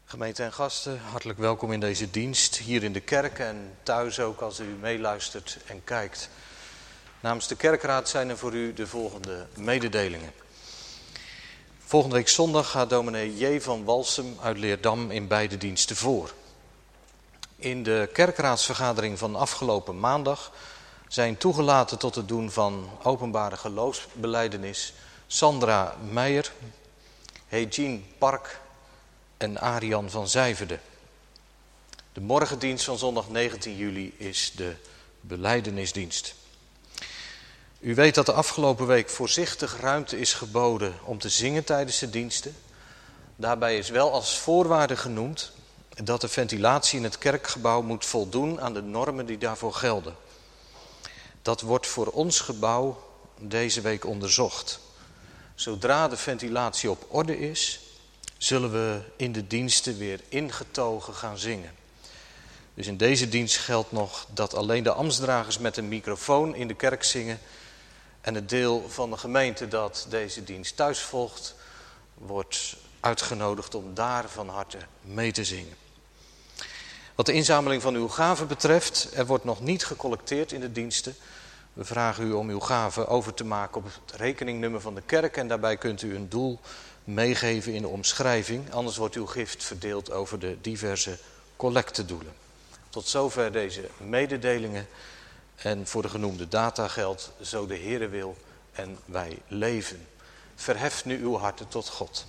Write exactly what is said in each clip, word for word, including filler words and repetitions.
Gemeente en gasten, hartelijk welkom in deze dienst, hier in de kerk en thuis ook als u meeluistert en kijkt. Namens de kerkraad zijn er voor u de volgende mededelingen. Volgende week zondag gaat dominee J. van Walsum uit Leerdam in beide diensten voor. In de kerkraadsvergadering van afgelopen maandag zijn toegelaten tot het doen van openbare geloofsbelijdenis Sandra Meijer, Hegien Park en Arian van Zijverde. De morgendienst van zondag negentien juli is de belijdenisdienst. U weet dat de afgelopen week voorzichtig ruimte is geboden om te zingen tijdens de diensten. Daarbij is wel als voorwaarde genoemd dat de ventilatie in het kerkgebouw moet voldoen aan de normen die daarvoor gelden. Dat wordt voor ons gebouw deze week onderzocht. Zodra de ventilatie op orde is, zullen we in de diensten weer ingetogen gaan zingen. Dus in deze dienst geldt nog dat alleen de ambtsdragers met een microfoon in de kerk zingen. En het deel van de gemeente dat deze dienst thuis volgt, wordt uitgenodigd om daar van harte mee te zingen. Wat de inzameling van uw gaven betreft, er wordt nog niet gecollecteerd in de diensten. We vragen u om uw gaven over te maken op het rekeningnummer van de kerk en daarbij kunt u een doel meegeven in de omschrijving. Anders wordt uw gift verdeeld over de diverse collectedoelen. Tot zover deze mededelingen. En voor de genoemde data geldt, zo de Heere wil en wij leven. Verheft nu uw harten tot God.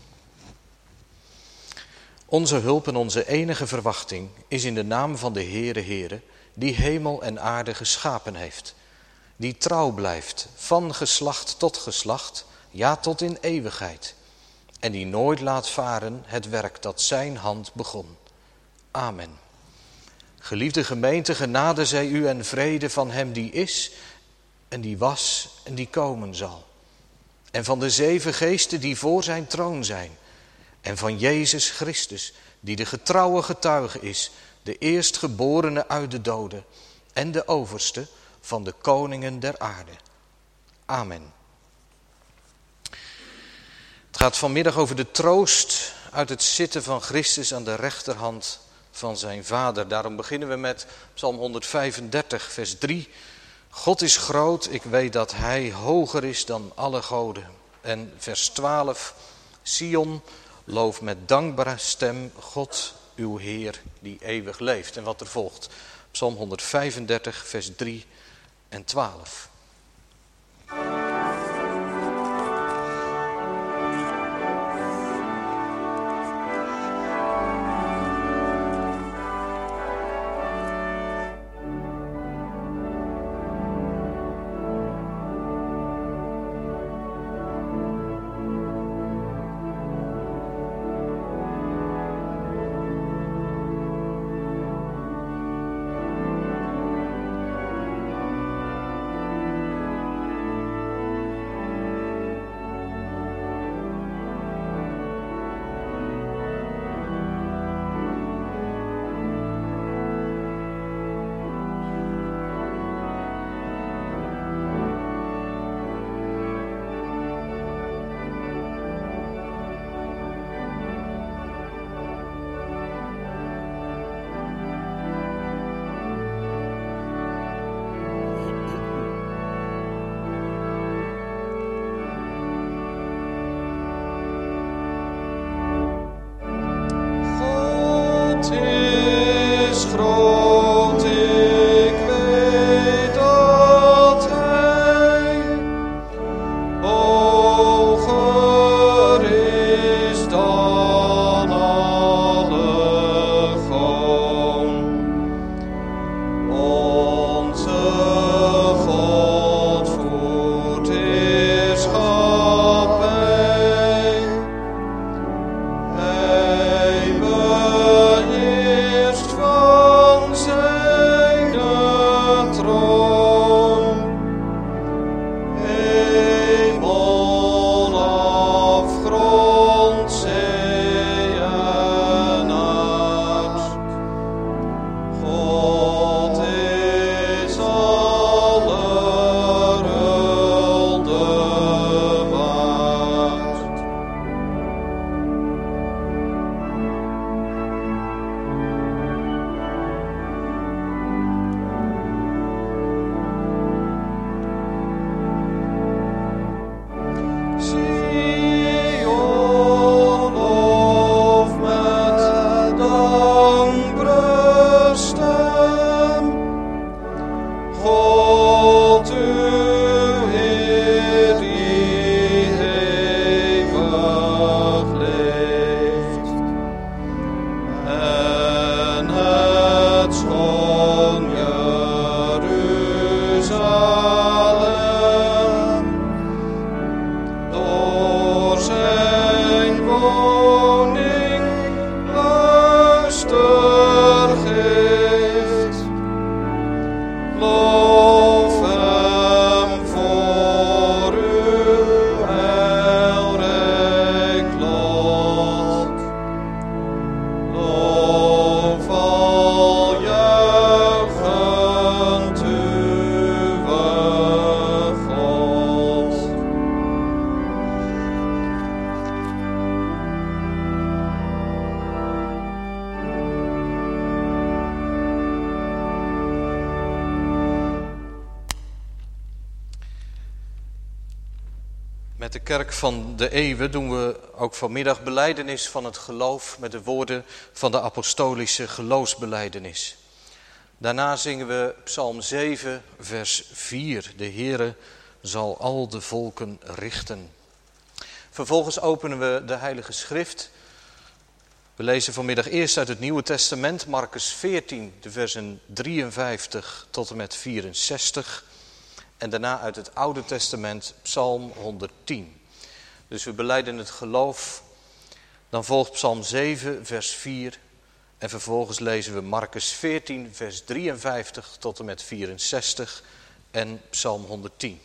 Onze hulp en onze enige verwachting is in de naam van de Heere Heere, die hemel en aarde geschapen heeft. Die trouw blijft, van geslacht tot geslacht, ja tot in eeuwigheid. En die nooit laat varen het werk dat zijn hand begon. Amen. Geliefde gemeente, genade zij u en vrede van hem die is en die was en die komen zal. En van de zeven geesten die voor zijn troon zijn. En van Jezus Christus, die de getrouwe getuige is, de eerstgeborene uit de doden en de overste van de koningen der aarde. Amen. Het gaat vanmiddag over de troost uit het zitten van Christus aan de rechterhand van zijn Vader. Daarom beginnen we met Psalm honderdvijfendertig, vers drie. God is groot, ik weet dat hij hoger is dan alle goden. En vers twaalf, Sion, loof met dankbare stem God, uw Heer, die eeuwig leeft. En wat er volgt, Psalm honderdvijfendertig, vers drie en twaalf. de kerk van de eeuwen doen we ook vanmiddag belijdenis van het geloof met de woorden van de apostolische geloofsbelijdenis. Daarna zingen we Psalm zeven, vers vier. De Heere zal al de volken richten. Vervolgens openen we de Heilige Schrift. We lezen vanmiddag eerst uit het Nieuwe Testament, Marcus veertien, de versen drieënvijftig tot en met vierenzestig. En daarna uit het Oude Testament, Psalm honderdtien. Dus we belijden het geloof. Dan volgt Psalm zeven, vers vier. En vervolgens lezen we Marcus veertien, vers drieënvijftig tot en met vierenzestig. En Psalm honderdtien.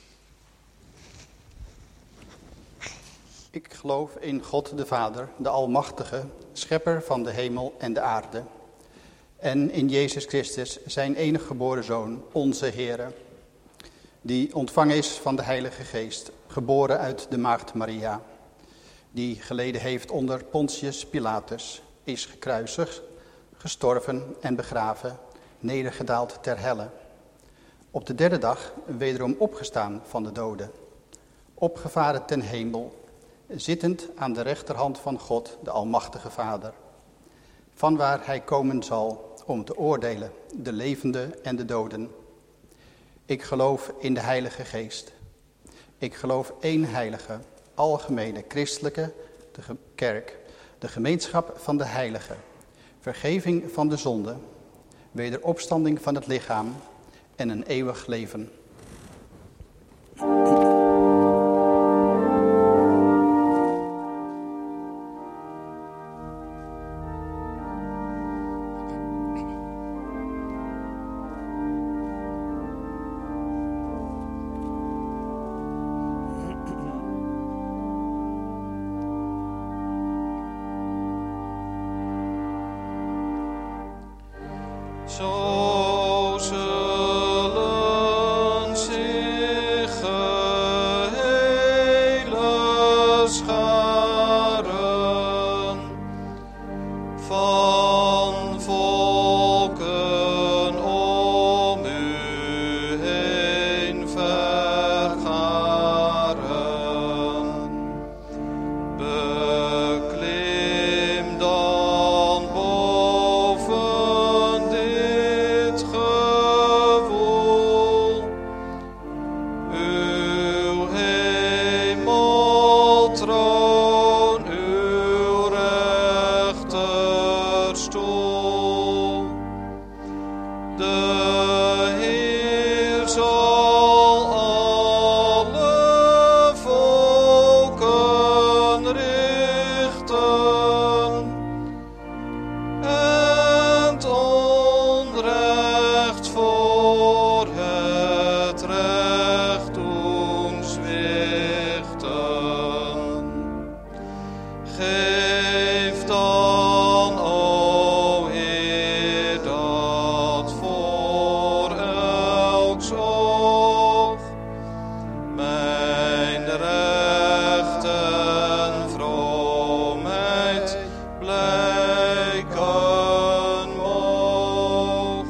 Ik geloof in God de Vader, de Almachtige, schepper van de hemel en de aarde. En in Jezus Christus, zijn enige geboren Zoon, onze Heere, die ontvangen is van de Heilige Geest, geboren uit de maagd Maria, die geleden heeft onder Pontius Pilatus, is gekruisigd, gestorven en begraven, nedergedaald ter helle. Op de derde dag wederom opgestaan van de doden, opgevaren ten hemel, zittend aan de rechterhand van God, de Almachtige Vader, vanwaar hij komen zal om te oordelen de levenden en de doden. Ik geloof in de Heilige Geest. Ik geloof één heilige, algemene, christelijke de kerk, de gemeenschap van de heiligen, vergeving van de zonde, wederopstanding van het lichaam en een eeuwig leven. Zo zullen zich gehele scharen van volken om u heen vergaren. Beklim dan boven dit gewoel, uw hemeltroon, uw rechterstoel. De Heer zal alle volken richten en het onrecht voor het recht doen zwichten. Geef dan, o Heer, dat voor elks oog mijn recht en vroomheid blijken moog.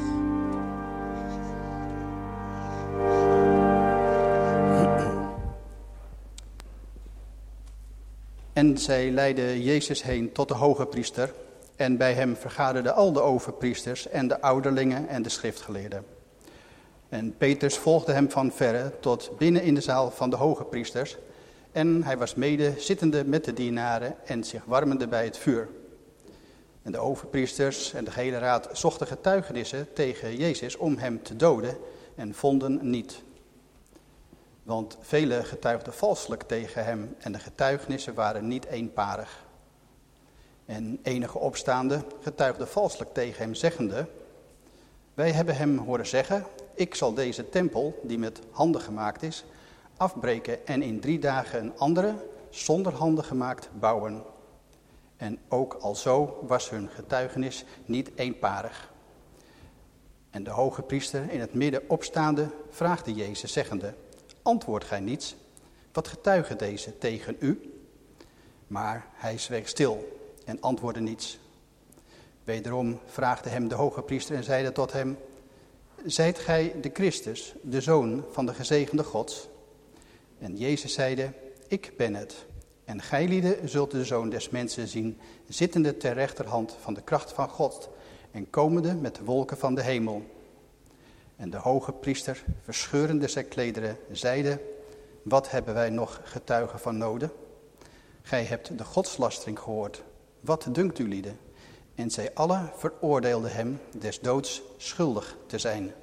En zij leidden Jezus heen tot de hoge priester, en bij hem vergaderden al de overpriesters en de ouderlingen en de schriftgeleerden. En Petrus volgde hem van verre tot binnen in de zaal van de hoge priesters, en hij was mede zittende met de dienaren en zich warmende bij het vuur. En de overpriesters en de gehele raad zochten getuigenissen tegen Jezus om hem te doden en vonden niet. Want velen getuigden valselijk tegen hem en de getuigenissen waren niet eenparig. En enige opstaande getuigden valselijk tegen hem, zeggende: wij hebben hem horen zeggen, ik zal deze tempel, die met handen gemaakt is, afbreken en in drie dagen een andere, zonder handen gemaakt, bouwen. En ook alzo was hun getuigenis niet eenparig. En de hoge priester in het midden opstaande vraagde Jezus, zeggende: antwoordt gij niets? Wat getuigen deze tegen u? Maar hij zweeg stil en antwoordde niets. Wederom vraagde hem de hoge priester en zeide tot hem: zijt gij de Christus, de Zoon van de gezegende Gods? En Jezus zeide: ik ben het. En gijlieden zult de Zoon des Mensen zien, zittende ter rechterhand van de kracht van God en komende met de wolken van de hemel. En de hoge priester, verscheurende zijn klederen, zeide, wat hebben wij nog getuigen van noden? Gij hebt de godslastering gehoord. Wat dunkt u lieden? En zij allen veroordeelden hem des doods schuldig te zijn.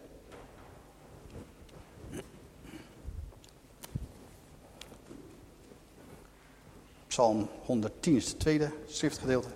Psalm honderdtien is het tweede schriftgedeelte.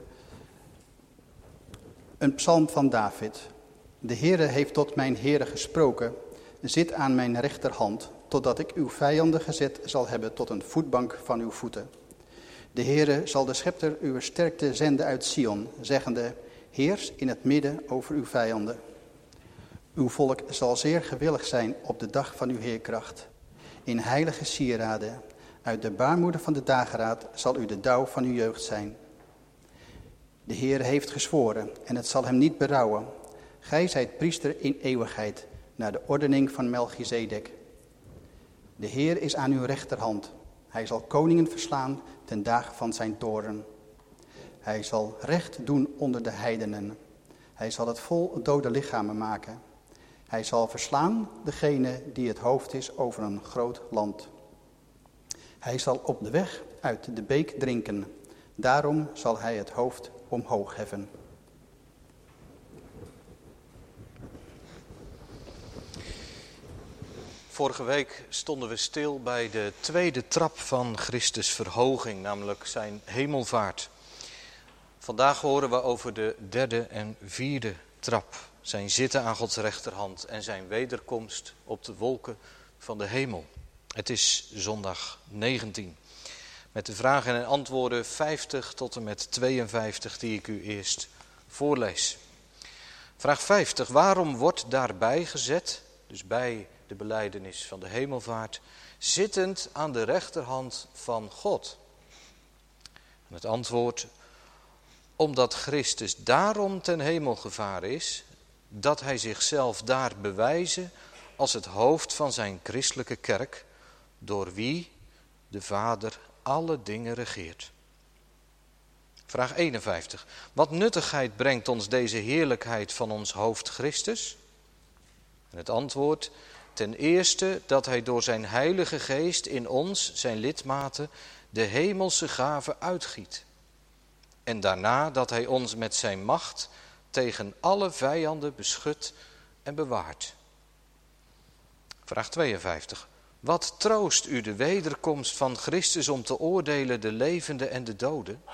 Een psalm van David. De Heere heeft tot mijn Heere gesproken. Zit aan mijn rechterhand, totdat ik uw vijanden gezet zal hebben tot een voetbank van uw voeten. De Heere zal de schepter uw sterkte zenden uit Sion, zeggende, heers in het midden over uw vijanden. Uw volk zal zeer gewillig zijn op de dag van uw heerkracht. In heilige sieraden, uit de baarmoeder van de dageraad zal u de dauw van uw jeugd zijn. De Heere heeft gezworen en het zal hem niet berouwen. Gij zijt priester in eeuwigheid, naar de ordening van Melchizedek. De Heer is aan uw rechterhand. Hij zal koningen verslaan ten dagen van zijn toorn. Hij zal recht doen onder de heidenen. Hij zal het vol dode lichamen maken. Hij zal verslaan degene die het hoofd is over een groot land. Hij zal op de weg uit de beek drinken. Daarom zal hij het hoofd omhoog heffen. Vorige week stonden we stil bij de tweede trap van Christus' verhoging, namelijk zijn hemelvaart. Vandaag horen we over de derde en vierde trap, zijn zitten aan Gods rechterhand en zijn wederkomst op de wolken van de hemel. Het is zondag negentien, met de vragen en antwoorden vijftig tot en met tweeënvijftig die ik u eerst voorlees. Vraag vijftig, waarom wordt daarbij gezet, dus bij de belijdenis van de hemelvaart, zittend aan de rechterhand van God? En het antwoord, omdat Christus daarom ten hemel gevaren is, dat hij zichzelf daar bewijzen als het hoofd van zijn christelijke kerk, door wie de Vader alle dingen regeert. Vraag eenenvijftig. Wat nuttigheid brengt ons deze heerlijkheid van ons hoofd Christus? En het antwoord, ten eerste dat hij door zijn heilige geest in ons, zijn lidmaten, de hemelse gave uitgiet. En daarna dat hij ons met zijn macht tegen alle vijanden beschut en bewaart. Vraag tweeënvijftig. Wat troost u de wederkomst van Christus om te oordelen de levenden en de doden?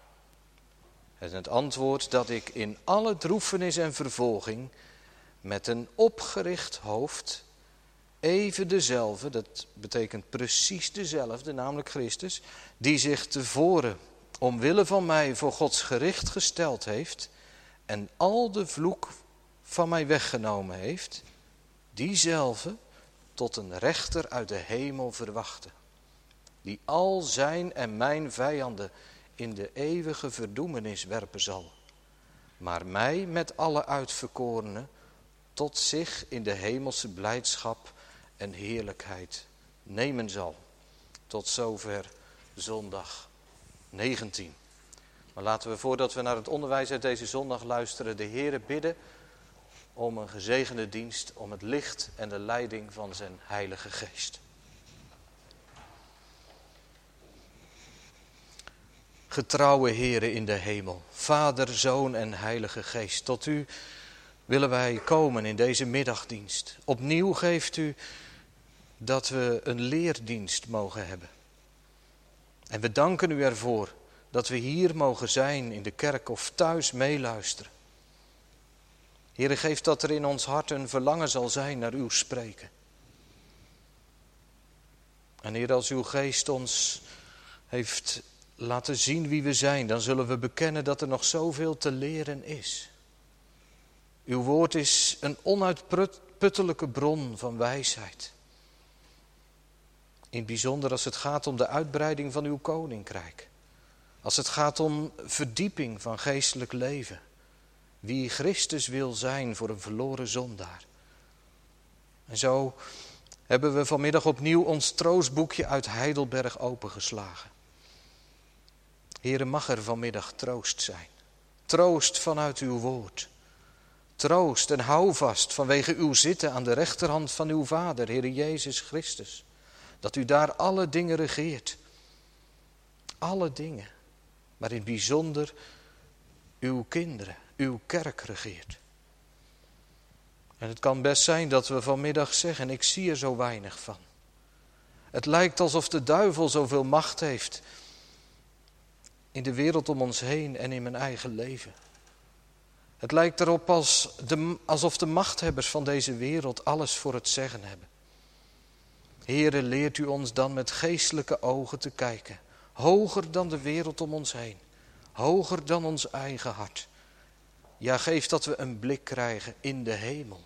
En het antwoord dat ik in alle droefenis en vervolging met een opgericht hoofd even dezelfde, dat betekent precies dezelfde, namelijk Christus, die zich tevoren omwille van mij voor Gods gericht gesteld heeft en al de vloek van mij weggenomen heeft, diezelfde tot een rechter uit de hemel verwachten, die al zijn en mijn vijanden in de eeuwige verdoemenis werpen zal, maar mij met alle uitverkorenen tot zich in de hemelse blijdschap en heerlijkheid nemen zal. Tot zover zondag negentien. Maar laten we, voordat we naar het onderwijs uit deze zondag luisteren, de Heere bidden om een gezegende dienst, om het licht en de leiding van zijn Heilige Geest. Getrouwe Heere in de hemel, Vader, Zoon en Heilige Geest, tot u willen wij komen in deze middagdienst. Opnieuw geeft u dat we een leerdienst mogen hebben. En we danken u ervoor dat we hier mogen zijn in de kerk of thuis meeluisteren. Heere, geef dat er in ons hart een verlangen zal zijn naar uw spreken. En Heer, als uw geest ons heeft laten zien wie we zijn, dan zullen we bekennen dat er nog zoveel te leren is. Uw woord is een onuitputtelijke bron van wijsheid. In het bijzonder als het gaat om de uitbreiding van uw koninkrijk. Als het gaat om verdieping van geestelijk leven. Wie Christus wil zijn voor een verloren zondaar. En zo hebben we vanmiddag opnieuw ons troostboekje uit Heidelberg opengeslagen. Heere, mag er vanmiddag troost zijn. Troost vanuit uw woord. Troost en houvast vanwege uw zitten aan de rechterhand van uw Vader, Heere Jezus Christus. Dat u daar alle dingen regeert. Alle dingen. Maar in het bijzonder uw kinderen, uw kerk regeert. En het kan best zijn dat we vanmiddag zeggen, ik zie er zo weinig van. Het lijkt alsof de duivel zoveel macht heeft in de wereld om ons heen en in mijn eigen leven. Het lijkt erop als de, alsof de machthebbers van deze wereld alles voor het zeggen hebben. Heere, leert u ons dan met geestelijke ogen te kijken. Hoger dan de wereld om ons heen. Hoger dan ons eigen hart. Ja, geef dat we een blik krijgen in de hemel.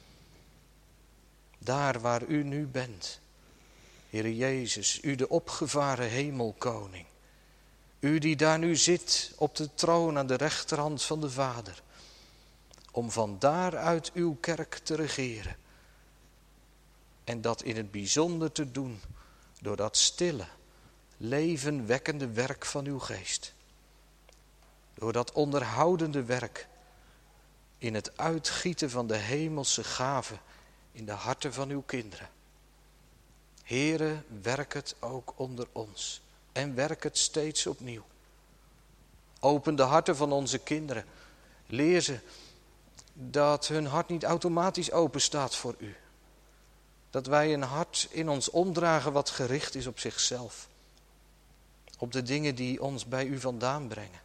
Daar waar u nu bent. Heere Jezus, u de opgevaren hemelkoning. U die daar nu zit op de troon aan de rechterhand van de Vader. Om van daaruit uw kerk te regeren. En dat in het bijzonder te doen door dat stille, levenwekkende werk van uw geest. Door dat onderhoudende werk in het uitgieten van de hemelse gaven in de harten van uw kinderen. Heere, werk het ook onder ons en werk het steeds opnieuw. Open de harten van onze kinderen. Leer ze dat hun hart niet automatisch open staat voor u. Dat wij een hart in ons omdragen wat gericht is op zichzelf. Op de dingen die ons bij u vandaan brengen.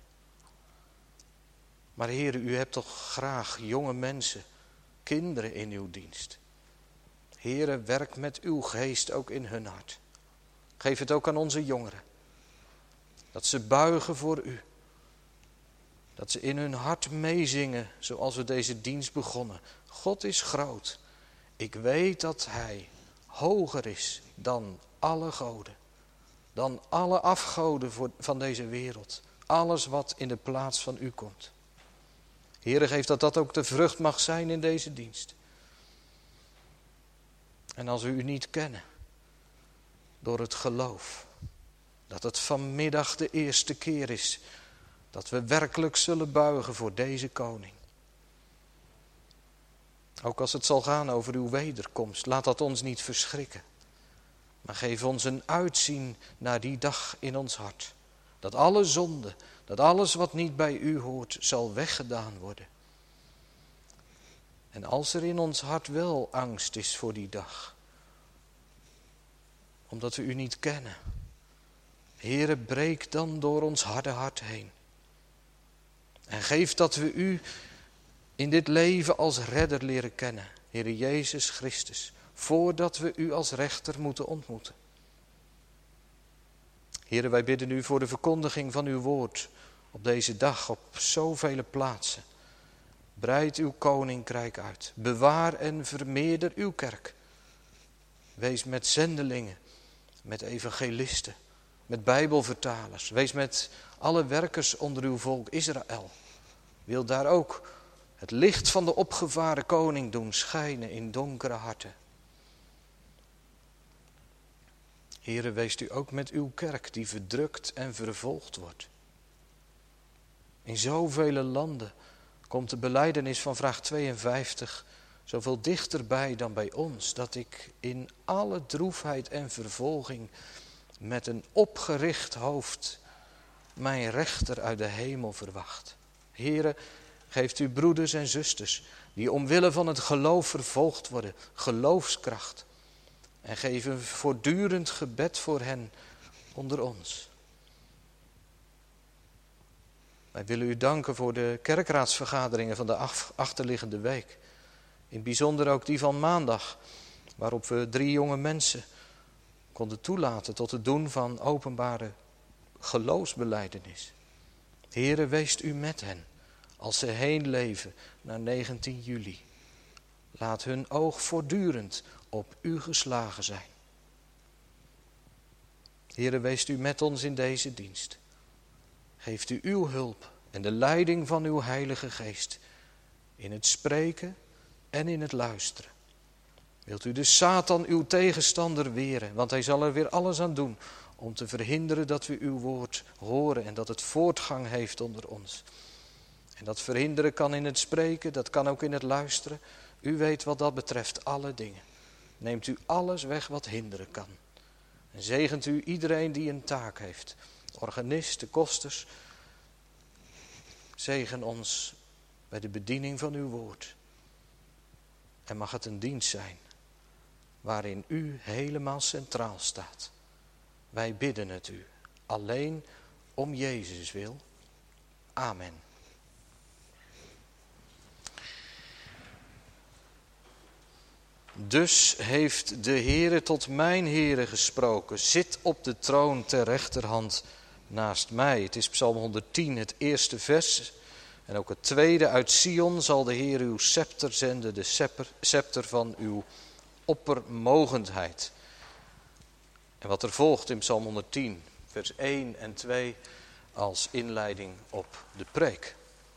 Maar Heere, u hebt toch graag jonge mensen, kinderen in uw dienst. Heere, werk met uw geest ook in hun hart. Geef het ook aan onze jongeren. Dat ze buigen voor u. Dat ze in hun hart meezingen zoals we deze dienst begonnen. God is groot. Ik weet dat hij hoger is dan alle goden. Dan alle afgoden van deze wereld. Alles wat in de plaats van u komt. Heere, geef dat dat ook de vrucht mag zijn in deze dienst. En als we u niet kennen, door het geloof, dat het vanmiddag de eerste keer is dat we werkelijk zullen buigen voor deze koning. Ook als het zal gaan over uw wederkomst, laat dat ons niet verschrikken. Maar geef ons een uitzien naar die dag in ons hart. Dat alle zonde, dat alles wat niet bij u hoort, zal weggedaan worden. En als er in ons hart wel angst is voor die dag, omdat we u niet kennen, Heere, breek dan door ons harde hart heen. En geef dat we u in dit leven als redder leren kennen, Heere Jezus Christus, voordat we u als rechter moeten ontmoeten. Heere, wij bidden u voor de verkondiging van uw woord op deze dag, op zoveel plaatsen. Breid uw koninkrijk uit. Bewaar en vermeerder uw kerk. Wees met zendelingen, met evangelisten, met bijbelvertalers. Wees met alle werkers onder uw volk Israël. Wil daar ook het licht van de opgevaren koning doen schijnen in donkere harten. Heere, wees u ook met uw kerk die verdrukt en vervolgd wordt. In zoveel landen komt de belijdenis van vraag tweeënvijftig zoveel dichterbij dan bij ons, dat ik in alle droefheid en vervolging met een opgericht hoofd mijn rechter uit de hemel verwacht. Heere, geeft u broeders en zusters die omwille van het geloof vervolgd worden, geloofskracht. En geef een voortdurend gebed voor hen onder ons. Wij willen u danken voor de kerkraadsvergaderingen van de achterliggende week. In het bijzonder ook die van maandag, waarop we drie jonge mensen konden toelaten tot het doen van openbare geloofsbelijdenis. Heere, weest u met hen als ze heen leven naar negentien juli. Laat hun oog voortdurend op u geslagen zijn. Heere, weest u met ons in deze dienst. Geeft u uw hulp en de leiding van uw Heilige Geest in het spreken en in het luisteren. Wilt u de Satan, uw tegenstander, weren? Want hij zal er weer alles aan doen om te verhinderen dat we uw woord horen en dat het voortgang heeft onder ons. En dat verhinderen kan in het spreken, dat kan ook in het luisteren. U weet wat dat betreft alle dingen. Neemt u alles weg wat hinderen kan. En zegent u iedereen die een taak heeft. Organist, de kosters. Zegen ons bij de bediening van uw woord. En mag het een dienst zijn waarin u helemaal centraal staat. Wij bidden het u alleen om Jezus wil. Amen. Dus heeft de Heere tot mijn Heere gesproken. Zit op de troon ter rechterhand naast mij. Het is Psalm honderdtien, het eerste vers. En ook het tweede. Uit Sion zal de Heer uw scepter zenden. De scepter, scepter van uw oppermogendheid. En wat er volgt in Psalm honderdtien, vers één en twee. Als inleiding op de preek.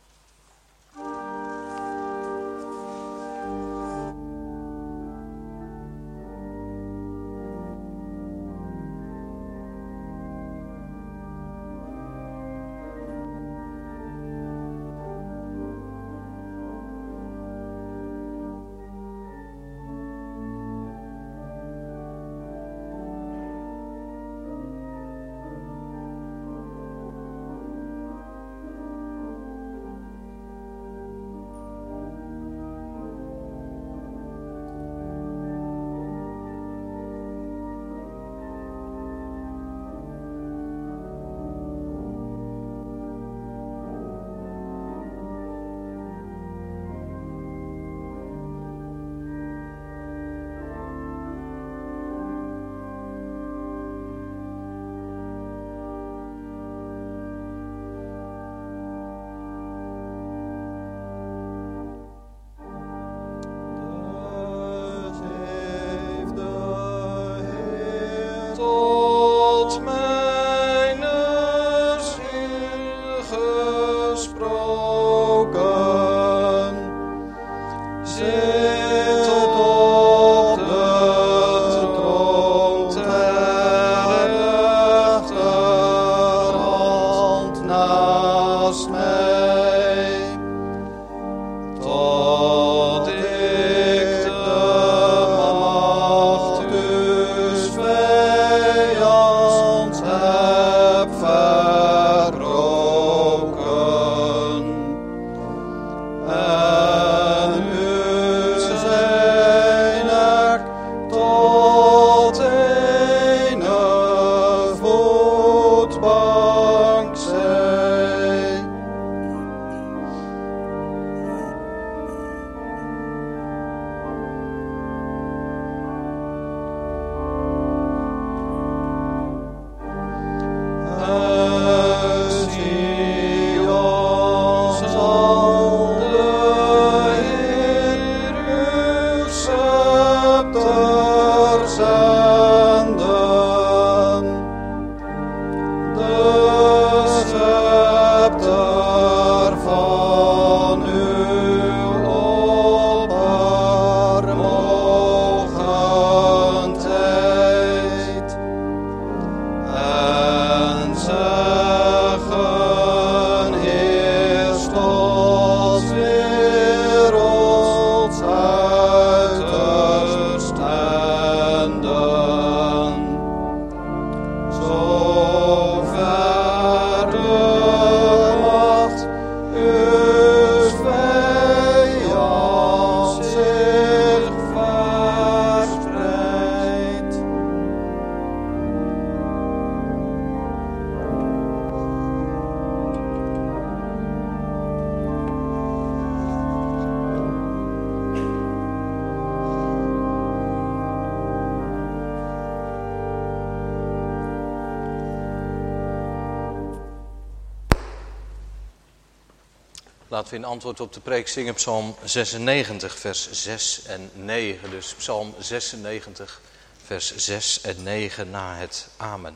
Laten we in antwoord op de preek zingen Psalm zesennegentig, vers zes en negen. Dus Psalm zesennegentig, vers zes en negen na het Amen.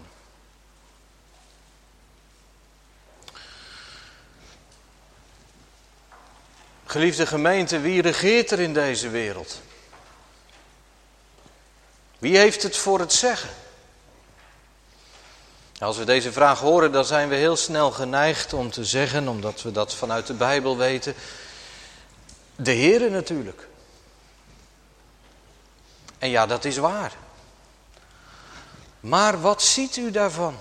Geliefde gemeente, wie regeert er in deze wereld? Wie heeft het voor het zeggen? Als we deze vraag horen, dan zijn we heel snel geneigd om te zeggen, omdat we dat vanuit de Bijbel weten, de Heere natuurlijk. En ja, dat is waar. Maar wat ziet u daarvan?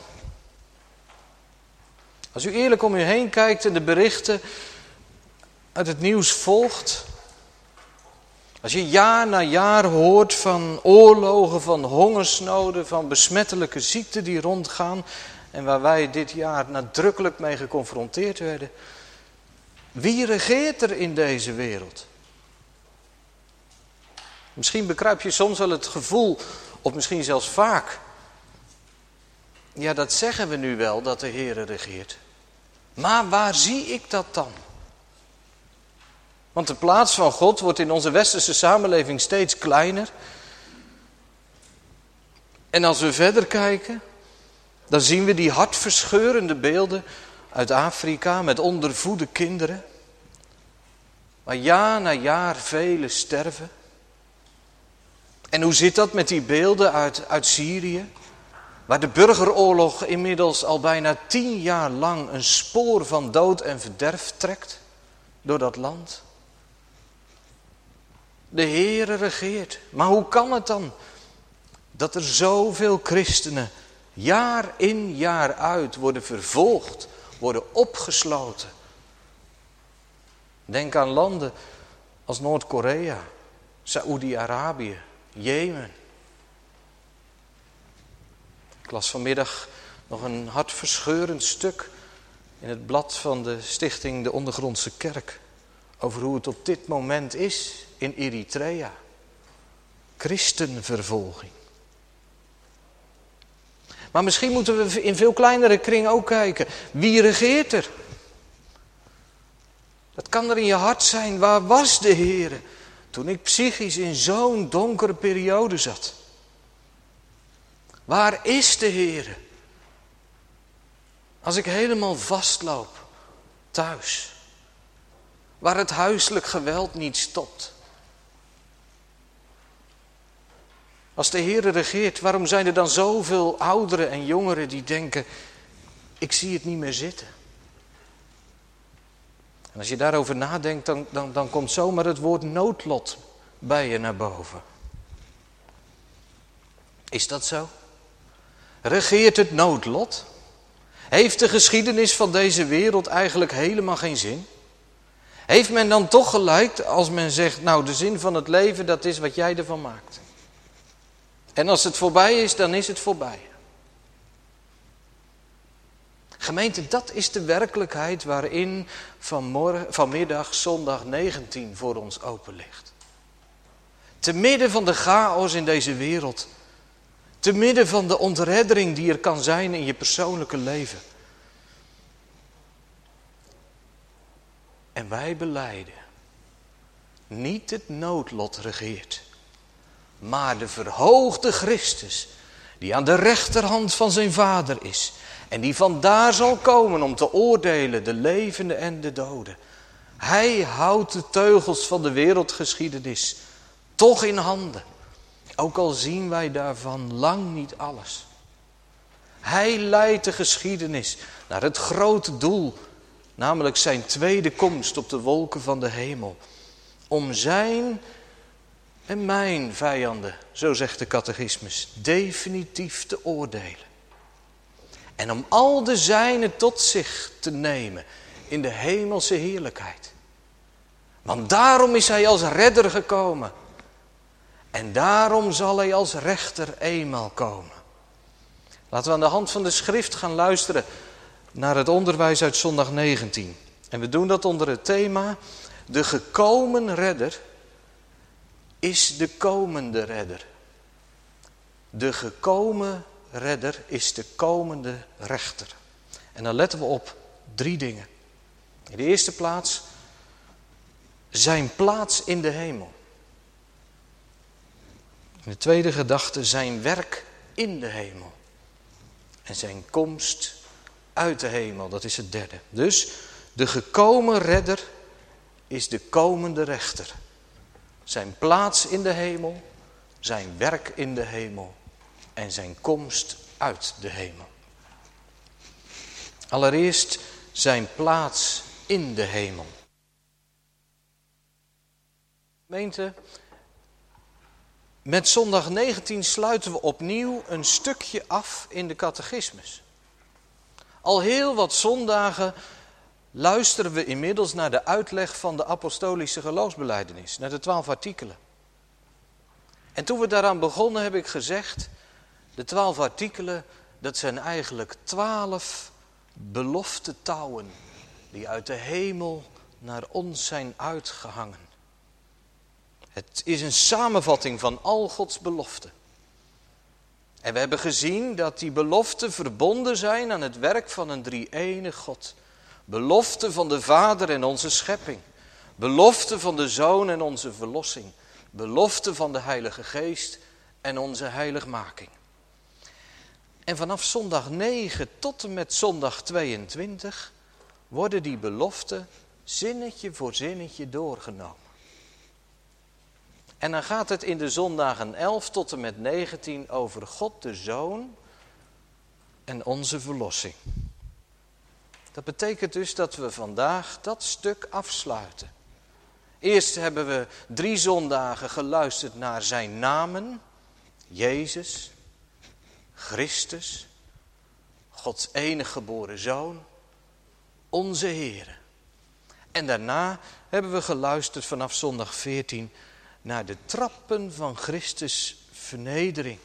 Als u eerlijk om u heen kijkt en de berichten uit het nieuws volgt. Als je jaar na jaar hoort van oorlogen, van hongersnoden, van besmettelijke ziekten die rondgaan. En waar wij dit jaar nadrukkelijk mee geconfronteerd werden. Wie regeert er in deze wereld? Misschien bekruip je soms wel het gevoel, of misschien zelfs vaak. Ja, dat zeggen we nu wel, dat de Heere regeert. Maar waar zie ik dat dan? Want de plaats van God wordt in onze westerse samenleving steeds kleiner. En als we verder kijken, dan zien we die hartverscheurende beelden uit Afrika met ondervoede kinderen. Waar jaar na jaar velen sterven. En hoe zit dat met die beelden uit, uit Syrië? Waar de burgeroorlog inmiddels al bijna tien jaar lang een spoor van dood en verderf trekt door dat land. De Heere regeert. Maar hoe kan het dan dat er zoveel christenen jaar in jaar uit worden vervolgd, worden opgesloten? Denk aan landen als Noord-Korea, Saoedi-Arabië, Jemen. Ik las vanmiddag nog een hartverscheurend stuk in het blad van de stichting De Ondergrondse Kerk. Over hoe het op dit moment is in Eritrea. Christenvervolging. Maar misschien moeten we in veel kleinere kringen ook kijken. Wie regeert er? Dat kan er in je hart zijn. Waar was de Heere toen ik psychisch in zo'n donkere periode zat? Waar is de Heere? Als ik helemaal vastloop thuis. Waar het huiselijk geweld niet stopt. Als de Heere regeert, waarom zijn er dan zoveel ouderen en jongeren die denken, ik zie het niet meer zitten? En als je daarover nadenkt, dan, dan, dan komt zomaar het woord noodlot bij je naar boven. Is dat zo? Regeert het noodlot? Heeft de geschiedenis van deze wereld eigenlijk helemaal geen zin? Heeft men dan toch gelijk als men zegt, nou de zin van het leven, dat is wat jij ervan maakt. En als het voorbij is, dan is het voorbij. Gemeente, dat is de werkelijkheid waarin vanmorgen, vanmiddag zondag negentien voor ons open ligt. Te midden van de chaos in deze wereld. Te midden van de ontreddering die er kan zijn in je persoonlijke leven. En wij belijden, niet het noodlot regeert, maar de verhoogde Christus, die aan de rechterhand van zijn Vader is. En die vandaar zal komen om te oordelen de levenden en de doden. Hij houdt de teugels van de wereldgeschiedenis toch in handen. Ook al zien wij daarvan lang niet alles. Hij leidt de geschiedenis naar het grote doel. Namelijk zijn tweede komst op de wolken van de hemel. Om zijn en mijn vijanden, zo zegt de catechismus, definitief te oordelen. En om al de zijnen tot zich te nemen in de hemelse heerlijkheid. Want daarom is hij als redder gekomen. En daarom zal hij als rechter eenmaal komen. Laten we aan de hand van de schrift gaan luisteren naar het onderwijs uit zondag negentien. En we doen dat onder het thema, de gekomen redder is de komende redder. De gekomen redder is de komende rechter. En dan letten we op drie dingen. In de eerste plaats, zijn plaats in de hemel. In de tweede gedachte, zijn werk in de hemel. En zijn komst uit de hemel, dat is het derde. Dus de gekomen redder is de komende rechter. Zijn plaats in de hemel, zijn werk in de hemel en zijn komst uit de hemel. Allereerst zijn plaats in de hemel. Gemeente, met zondag negentien sluiten we opnieuw een stukje af in de catechismus. Al heel wat zondagen luisteren we inmiddels naar de uitleg van de apostolische geloofsbelijdenis, naar de twaalf artikelen. En toen we daaraan begonnen heb ik gezegd, de twaalf artikelen, dat zijn eigenlijk twaalf belofte touwen die uit de hemel naar ons zijn uitgehangen. Het is een samenvatting van al Gods beloften. En we hebben gezien dat die beloften verbonden zijn aan het werk van een drie-enig God. Belofte van de Vader en onze schepping. Belofte van de Zoon en onze verlossing. Belofte van de Heilige Geest en onze heiligmaking. En vanaf zondag negen tot en met zondag tweeëntwintig worden die beloften zinnetje voor zinnetje doorgenomen. En dan gaat het in de zondagen elf tot en met negentien over God de Zoon en onze verlossing. Dat betekent dus dat we vandaag dat stuk afsluiten. Eerst hebben we drie zondagen geluisterd naar zijn namen. Jezus, Christus, Gods enige geboren Zoon, onze Heere. En daarna hebben we geluisterd vanaf zondag veertien naar de trappen van Christus vernedering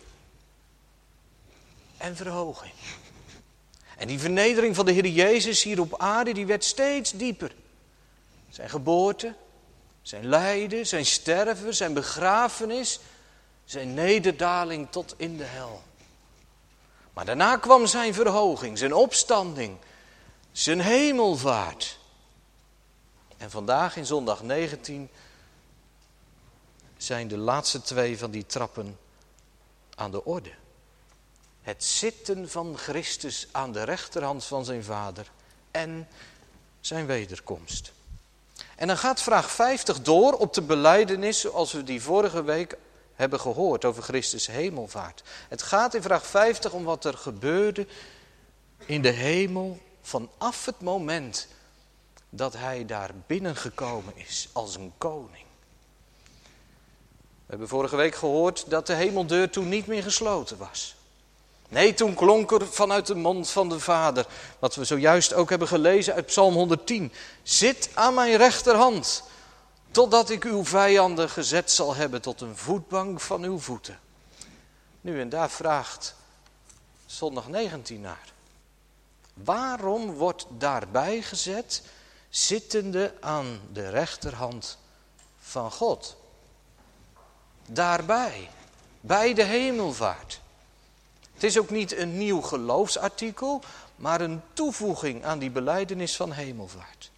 en verhoging. En die vernedering van de Heer Jezus hier op aarde, die werd steeds dieper. Zijn geboorte, zijn lijden, zijn sterven, zijn begrafenis, zijn nederdaling tot in de hel. Maar daarna kwam zijn verhoging, zijn opstanding, zijn hemelvaart. En vandaag in zondag negentien zijn de laatste twee van die trappen aan de orde. Het zitten van Christus aan de rechterhand van zijn Vader en zijn wederkomst. En dan gaat vraag vijftig door op de belijdenis zoals we die vorige week hebben gehoord over Christus hemelvaart. Het gaat in vraag vijftig om wat er gebeurde in de hemel vanaf het moment dat hij daar binnengekomen is als een koning. We hebben vorige week gehoord dat de hemeldeur toen niet meer gesloten was. Nee, toen klonk er vanuit de mond van de Vader, wat we zojuist ook hebben gelezen uit Psalm honderdtien. Zit aan mijn rechterhand, totdat ik uw vijanden gezet zal hebben tot een voetbank van uw voeten. Nu en daar vraagt zondag negentien naar. Waarom wordt daarbij gezet, zittende aan de rechterhand van God? Daarbij, bij de hemelvaart. Het is ook niet een nieuw geloofsartikel, maar een toevoeging aan die belijdenis van hemelvaart.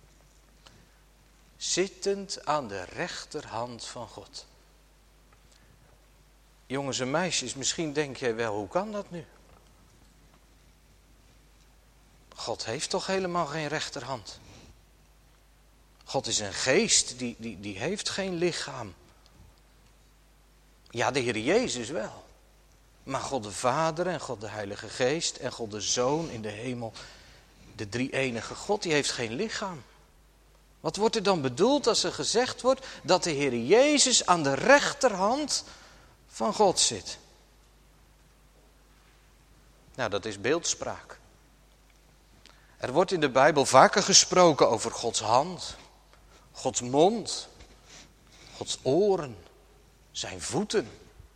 Zittend aan de rechterhand van God. Jongens en meisjes, misschien denk jij wel, hoe kan dat nu? God heeft toch helemaal geen rechterhand? God is een geest, die, die, die heeft geen lichaam. Ja, de Heer Jezus wel. Maar God de Vader en God de Heilige Geest en God de Zoon in de hemel, de drie-enige God, die heeft geen lichaam. Wat wordt er dan bedoeld als er gezegd wordt dat de Heer Jezus aan de rechterhand van God zit? Nou, dat is beeldspraak. Er wordt in de Bijbel vaker gesproken over Gods hand, Gods mond, Gods oren, zijn voeten.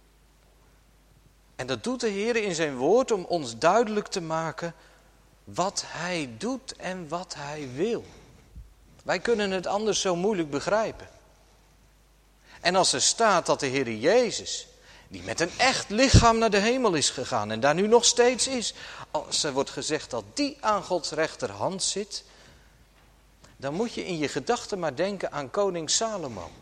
En dat doet de Heer in zijn woord om ons duidelijk te maken wat hij doet en wat hij wil. Wij kunnen het anders zo moeilijk begrijpen. En als er staat dat de Heer Jezus, die met een echt lichaam naar de hemel is gegaan en daar nu nog steeds is, als er wordt gezegd dat die aan Gods rechterhand zit, dan moet je in je gedachten maar denken aan koning Salomo.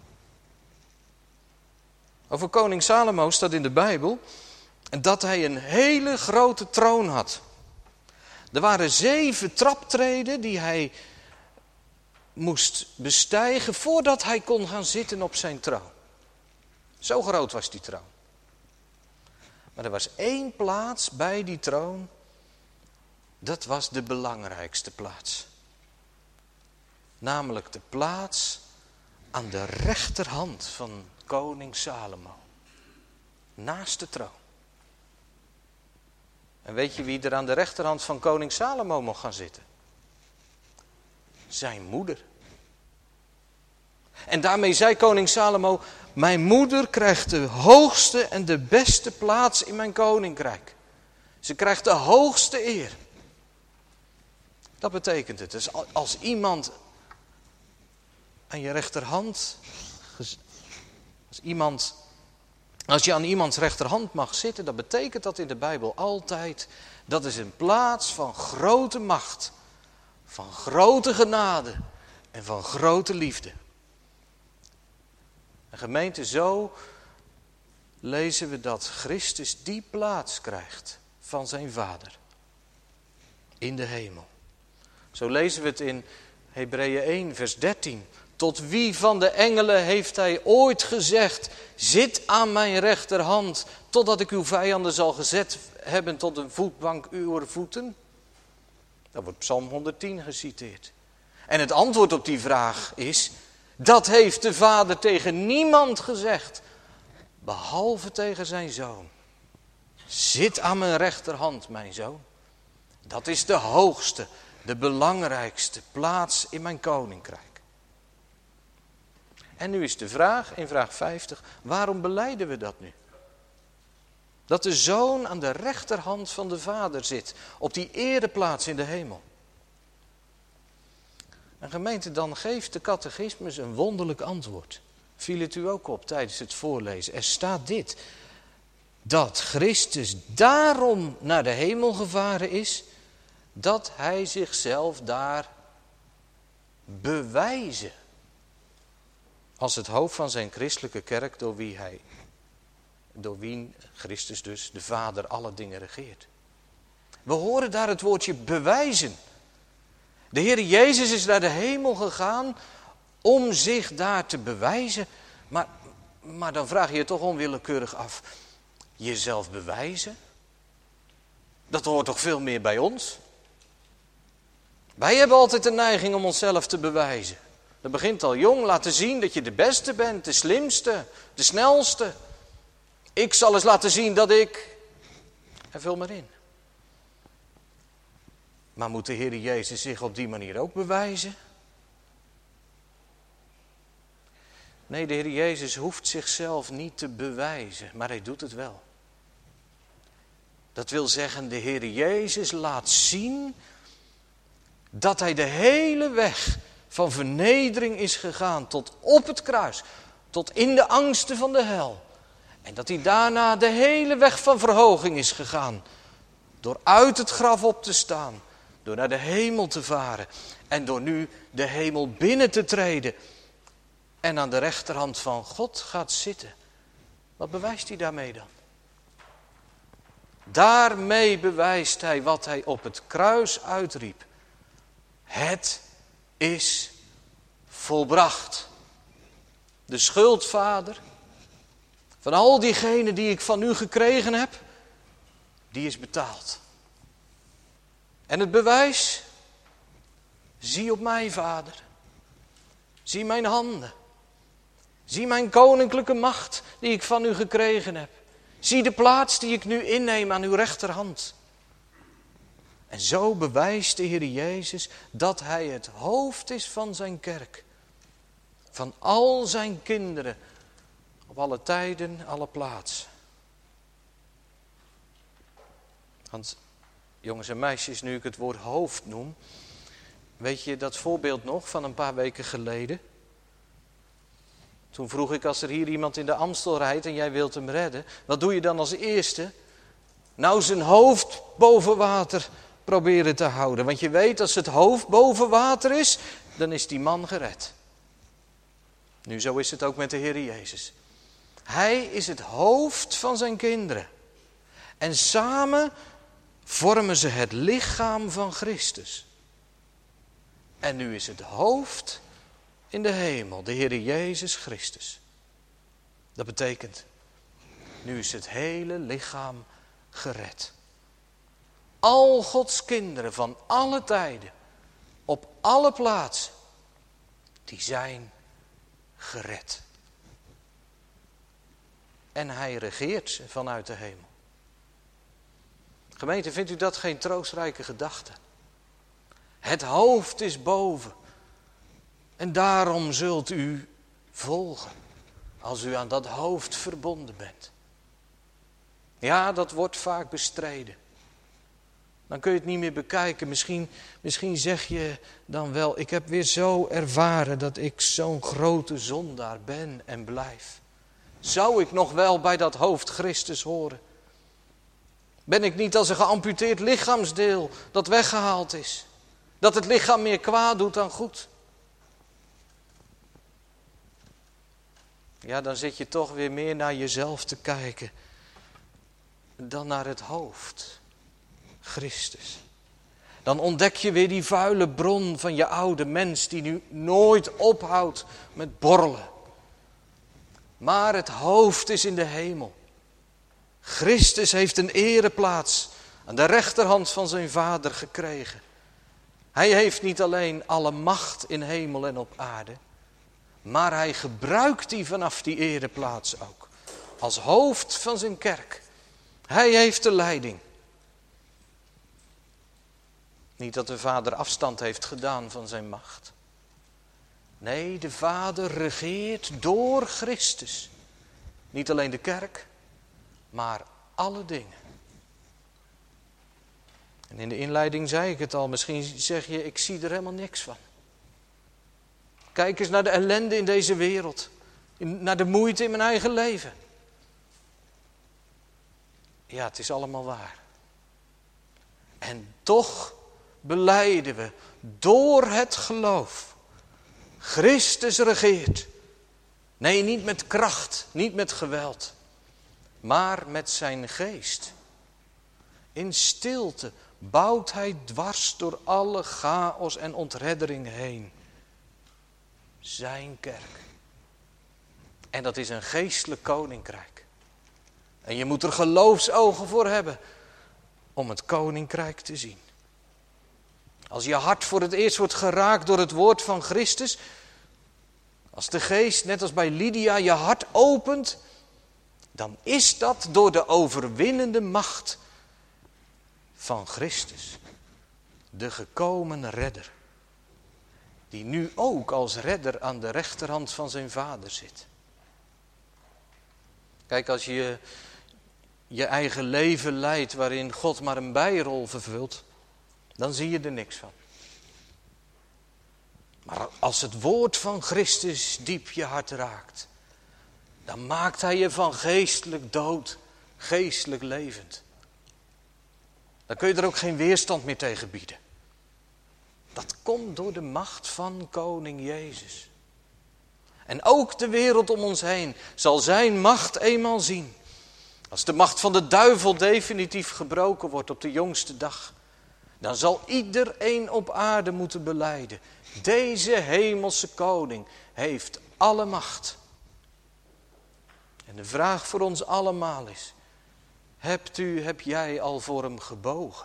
Over koning Salomo staat in de Bijbel dat hij een hele grote troon had. Er waren zeven traptreden die hij moest bestijgen voordat hij kon gaan zitten op zijn troon. Zo groot was die troon. Maar er was één plaats bij die troon. Dat was de belangrijkste plaats. Namelijk de plaats aan de rechterhand van koning Salomo. Naast de troon. En weet je wie er aan de rechterhand van koning Salomo mocht gaan zitten? Zijn moeder. En daarmee zei koning Salomo, mijn moeder krijgt de hoogste en de beste plaats in mijn koninkrijk. Ze krijgt de hoogste eer. Dat betekent het. Dus als iemand aan je rechterhand, als iemand, als je aan iemands rechterhand mag zitten, dan betekent dat in de Bijbel altijd, dat is een plaats van grote macht, van grote genade en van grote liefde. En gemeente, zo lezen we dat Christus die plaats krijgt van zijn Vader in de hemel. Zo lezen we het in Hebreeën één, vers dertien. Tot wie van de engelen heeft hij ooit gezegd, zit aan mijn rechterhand, totdat ik uw vijanden zal gezet hebben tot een voetbank uw voeten? Dat wordt Psalm honderdtien geciteerd. En het antwoord op die vraag is, dat heeft de Vader tegen niemand gezegd, behalve tegen zijn Zoon. Zit aan mijn rechterhand, mijn Zoon. Dat is de hoogste, de belangrijkste plaats in mijn koninkrijk. En nu is de vraag, in vraag vijftig, waarom belijden we dat nu? Dat de Zoon aan de rechterhand van de Vader zit, op die ereplaats in de hemel. En gemeente, dan geeft de catechismus een wonderlijk antwoord. Viel het u ook op tijdens het voorlezen? Er staat dit, dat Christus daarom naar de hemel gevaren is, dat hij zichzelf daar bewijzen. Als het hoofd van zijn christelijke kerk, door wie hij, door wie Christus dus, de Vader, alle dingen regeert. We horen daar het woordje bewijzen. De Heer Jezus is naar de hemel gegaan om zich daar te bewijzen. Maar, maar dan vraag je je toch onwillekeurig af, jezelf bewijzen? Dat hoort toch veel meer bij ons? Wij hebben altijd de neiging om onszelf te bewijzen. Dat begint al jong, laten zien dat je de beste bent, de slimste, de snelste. Ik zal eens laten zien dat ik... En vul maar in. Maar moet de Heer Jezus zich op die manier ook bewijzen? Nee, de Heer Jezus hoeft zichzelf niet te bewijzen, maar hij doet het wel. Dat wil zeggen, de Heer Jezus laat zien dat hij de hele weg van vernedering is gegaan tot op het kruis, tot in de angsten van de hel. En dat hij daarna de hele weg van verhoging is gegaan, door uit het graf op te staan, door naar de hemel te varen en door nu de hemel binnen te treden en aan de rechterhand van God gaat zitten. Wat bewijst hij daarmee dan? Daarmee bewijst hij wat hij op het kruis uitriep. Het is volbracht. De schuldvader van al diegenen die ik van u gekregen heb, die is betaald. En het bewijs, zie op mij, Vader. Zie mijn handen. Zie mijn koninklijke macht die ik van u gekregen heb. Zie de plaats die ik nu inneem aan uw rechterhand. En zo bewijst de Heer Jezus dat hij het hoofd is van zijn kerk. Van al zijn kinderen, op alle tijden, alle plaatsen. Want jongens en meisjes, nu ik het woord hoofd noem, weet je dat voorbeeld nog van een paar weken geleden? Toen vroeg ik, als er hier iemand in de Amstel rijdt en jij wilt hem redden, wat doe je dan als eerste? Nou, zijn hoofd boven water proberen te houden. Want je weet, als het hoofd boven water is, dan is die man gered. Nu, zo is het ook met de Heer Jezus. Hij is het hoofd van zijn kinderen. En samen vormen ze het lichaam van Christus. En nu is het hoofd in de hemel, de Heer Jezus Christus. Dat betekent, nu is het hele lichaam gered. Al Gods kinderen van alle tijden, op alle plaatsen, die zijn gered. En hij regeert ze vanuit de hemel. Gemeente, vindt u dat geen troostrijke gedachte? Het hoofd is boven. En daarom zult u volgen, als u aan dat hoofd verbonden bent. Ja, dat wordt vaak bestreden. Dan kun je het niet meer bekijken. Misschien, misschien zeg je dan wel, ik heb weer zo ervaren dat ik zo'n grote zondaar ben en blijf. Zou ik nog wel bij dat hoofd Christus horen? Ben ik niet als een geamputeerd lichaamsdeel dat weggehaald is? Dat het lichaam meer kwaad doet dan goed? Ja, dan zit je toch weer meer naar jezelf te kijken dan naar het hoofd, Christus. Dan ontdek je weer die vuile bron van je oude mens die nu nooit ophoudt met borrelen. Maar het hoofd is in de hemel. Christus heeft een ereplaats aan de rechterhand van zijn Vader gekregen. Hij heeft niet alleen alle macht in hemel en op aarde, maar hij gebruikt die vanaf die ereplaats ook. Als hoofd van zijn kerk. Hij heeft de leiding. Niet dat de Vader afstand heeft gedaan van zijn macht. Nee, de Vader regeert door Christus. Niet alleen de kerk, maar alle dingen. En in de inleiding zei ik het al, misschien zeg je, ik zie er helemaal niks van. Kijk eens naar de ellende in deze wereld. Naar de moeite in mijn eigen leven. Ja, het is allemaal waar. En toch belijden we door het geloof. Christus regeert. Nee, niet met kracht, niet met geweld. Maar met zijn geest. In stilte bouwt hij dwars door alle chaos en ontreddering heen. Zijn kerk. En dat is een geestelijk koninkrijk. En je moet er geloofsogen voor hebben om het koninkrijk te zien. Als je hart voor het eerst wordt geraakt door het woord van Christus, als de geest, net als bij Lydia, je hart opent, dan is dat door de overwinnende macht van Christus, de gekomen redder, die nu ook als redder aan de rechterhand van zijn Vader zit. Kijk, als je je eigen leven leidt waarin God maar een bijrol vervult, dan zie je er niks van. Maar als het woord van Christus diep je hart raakt, dan maakt hij je van geestelijk dood, geestelijk levend. Dan kun je er ook geen weerstand meer tegen bieden. Dat komt door de macht van koning Jezus. En ook de wereld om ons heen zal zijn macht eenmaal zien. Als de macht van de duivel definitief gebroken wordt op de jongste dag, dan zal iedereen op aarde moeten belijden: deze hemelse koning heeft alle macht. En de vraag voor ons allemaal is: hebt u, heb jij al voor hem gebogen?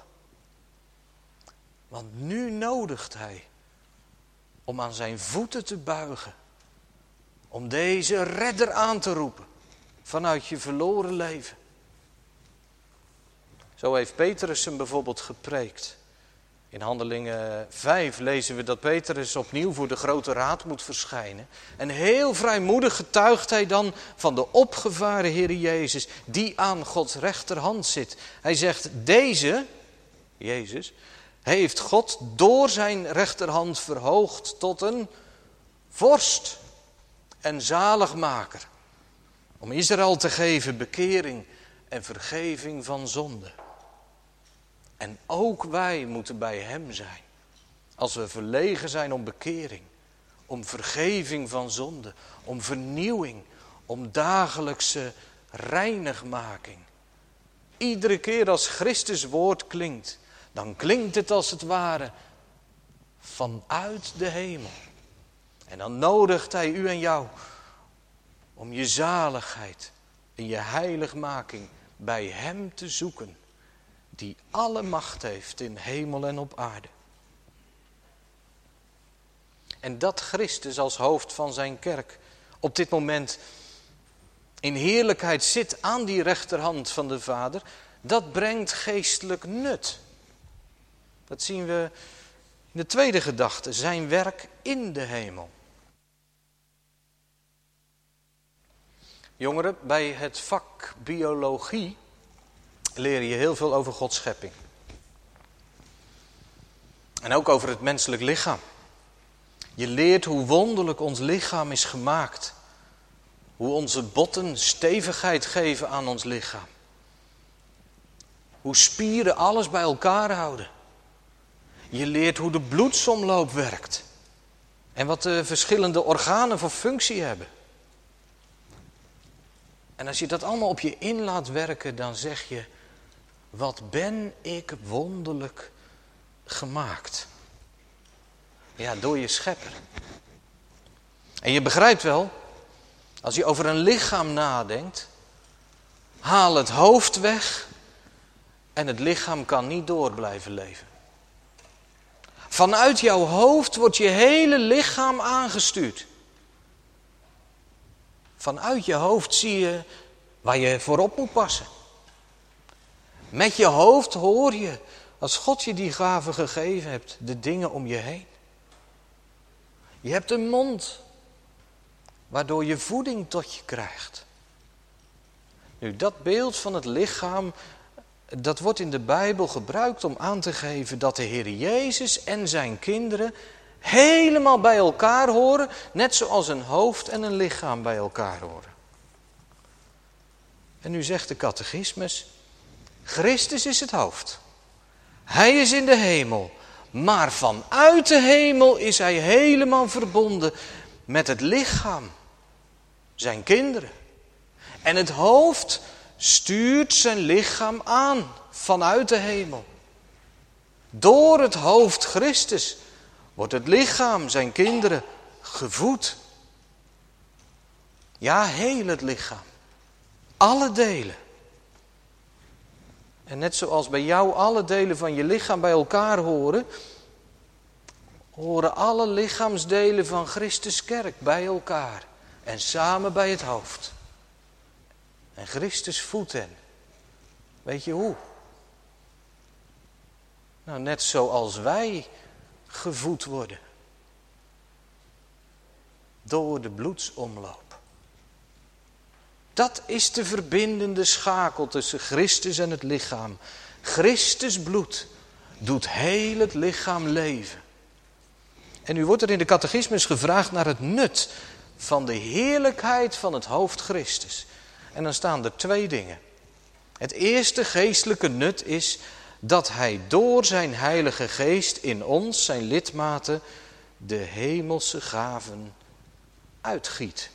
Want nu nodigt hij om aan zijn voeten te buigen. Om deze redder aan te roepen vanuit je verloren leven. Zo heeft Petrus hem bijvoorbeeld gepreekt. In Handelingen vijf lezen we dat Petrus opnieuw voor de grote raad moet verschijnen. En heel vrijmoedig getuigt hij dan van de opgevaren Heer Jezus die aan Gods rechterhand zit. Hij zegt: deze, Jezus, heeft God door zijn rechterhand verhoogd tot een vorst en zaligmaker. Om Israël te geven bekering en vergeving van zonde. En ook wij moeten bij hem zijn. Als we verlegen zijn om bekering, om vergeving van zonde, om vernieuwing, om dagelijkse reinigmaking. Iedere keer als Christus woord klinkt, dan klinkt het als het ware vanuit de hemel. En dan nodigt hij u en jou om je zaligheid en je heiligmaking bij hem te zoeken, die alle macht heeft in hemel en op aarde. En dat Christus als hoofd van zijn kerk op dit moment in heerlijkheid zit aan die rechterhand van de Vader, dat brengt geestelijk nut. Dat zien we in de tweede gedachte, zijn werk in de hemel. Jongeren, bij het vak biologie leer je heel veel over Gods schepping. En ook over het menselijk lichaam. Je leert hoe wonderlijk ons lichaam is gemaakt. Hoe onze botten stevigheid geven aan ons lichaam. Hoe spieren alles bij elkaar houden. Je leert hoe de bloedsomloop werkt. En wat de verschillende organen voor functie hebben. En als je dat allemaal op je in laat werken, dan zeg je, wat ben ik wonderlijk gemaakt. Ja, door je schepper. En je begrijpt wel, als je over een lichaam nadenkt, haal het hoofd weg en het lichaam kan niet door blijven leven. Vanuit jouw hoofd wordt je hele lichaam aangestuurd. Vanuit je hoofd zie je waar je voorop moet passen. Met je hoofd hoor je, als God je die gave gegeven hebt, de dingen om je heen. Je hebt een mond, waardoor je voeding tot je krijgt. Nu, dat beeld van het lichaam, dat wordt in de Bijbel gebruikt om aan te geven dat de Heer Jezus en zijn kinderen helemaal bij elkaar horen, net zoals een hoofd en een lichaam bij elkaar horen. En nu zegt de catechismus, Christus is het hoofd. Hij is in de hemel, maar vanuit de hemel is hij helemaal verbonden met het lichaam, zijn kinderen. En het hoofd stuurt zijn lichaam aan vanuit de hemel. Door het hoofd Christus wordt het lichaam, zijn kinderen, gevoed. Ja, heel het lichaam. Alle delen. En net zoals bij jou alle delen van je lichaam bij elkaar horen, horen alle lichaamsdelen van Christus kerk bij elkaar. En samen bij het hoofd. En Christus voedt hen. Weet je hoe? Nou, net zoals wij gevoed worden. Door de bloedsomloop. Dat is de verbindende schakel tussen Christus en het lichaam. Christus bloed doet heel het lichaam leven. En nu wordt er in de catechismus gevraagd naar het nut van de heerlijkheid van het hoofd Christus. En dan staan er twee dingen. Het eerste geestelijke nut is dat hij door zijn heilige geest in ons, zijn lidmaten, de hemelse gaven uitgiet.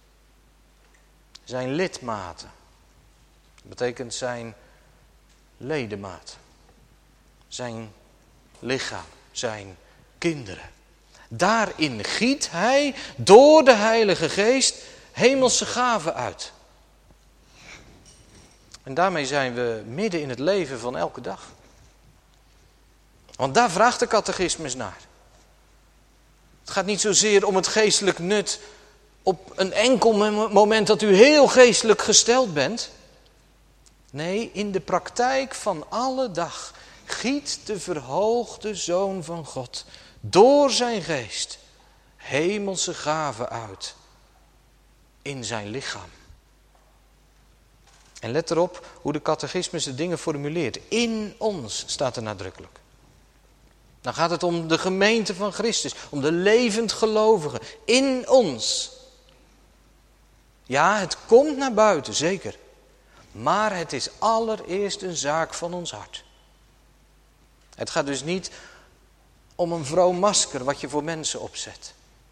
Zijn lidmaten. Dat betekent zijn ledemaat. Zijn lichaam, zijn kinderen. Daarin giet hij door de Heilige Geest hemelse gaven uit. En daarmee zijn we midden in het leven van elke dag. Want daar vraagt de catechismus naar. Het gaat niet zozeer om het geestelijk nut op een enkel moment dat u heel geestelijk gesteld bent. Nee, in de praktijk van alle dag giet de verhoogde Zoon van God door zijn geest hemelse gaven uit in zijn lichaam. En let erop hoe de catechismus de dingen formuleert. In ons staat er nadrukkelijk. Dan gaat het om de gemeente van Christus, om de levend gelovigen. In ons. Ja, het komt naar buiten, zeker. Maar het is allereerst een zaak van ons hart. Het gaat dus niet om een vroom masker wat je voor mensen opzet.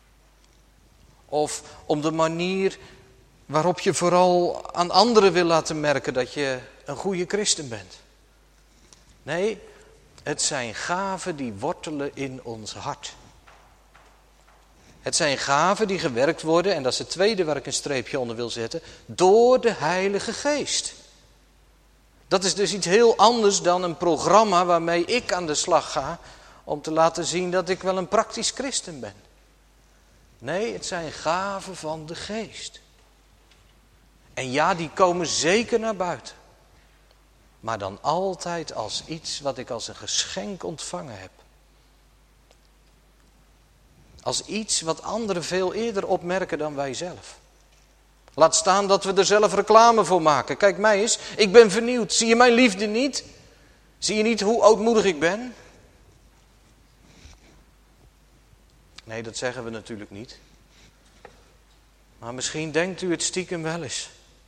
Of om de manier waarop je vooral aan anderen wil laten merken dat je een goede christen bent. Nee, het zijn gaven die wortelen in ons hart. Het zijn gaven die gewerkt worden, en dat is het tweede waar ik een streepje onder wil zetten, door de Heilige Geest. Dat is dus iets heel anders dan een programma waarmee ik aan de slag ga om te laten zien dat ik wel een praktisch christen ben. Nee, het zijn gaven van de Geest. En ja, die komen zeker naar buiten. Maar dan altijd als iets wat ik als een geschenk ontvangen heb. Als iets wat anderen veel eerder opmerken dan wij zelf. Laat staan dat we er zelf reclame voor maken. Kijk mij eens, ik ben vernieuwd. Zie je mijn liefde niet? Zie je niet hoe ootmoedig ik ben? Nee, dat zeggen we natuurlijk niet. Maar misschien denkt u het stiekem wel eens.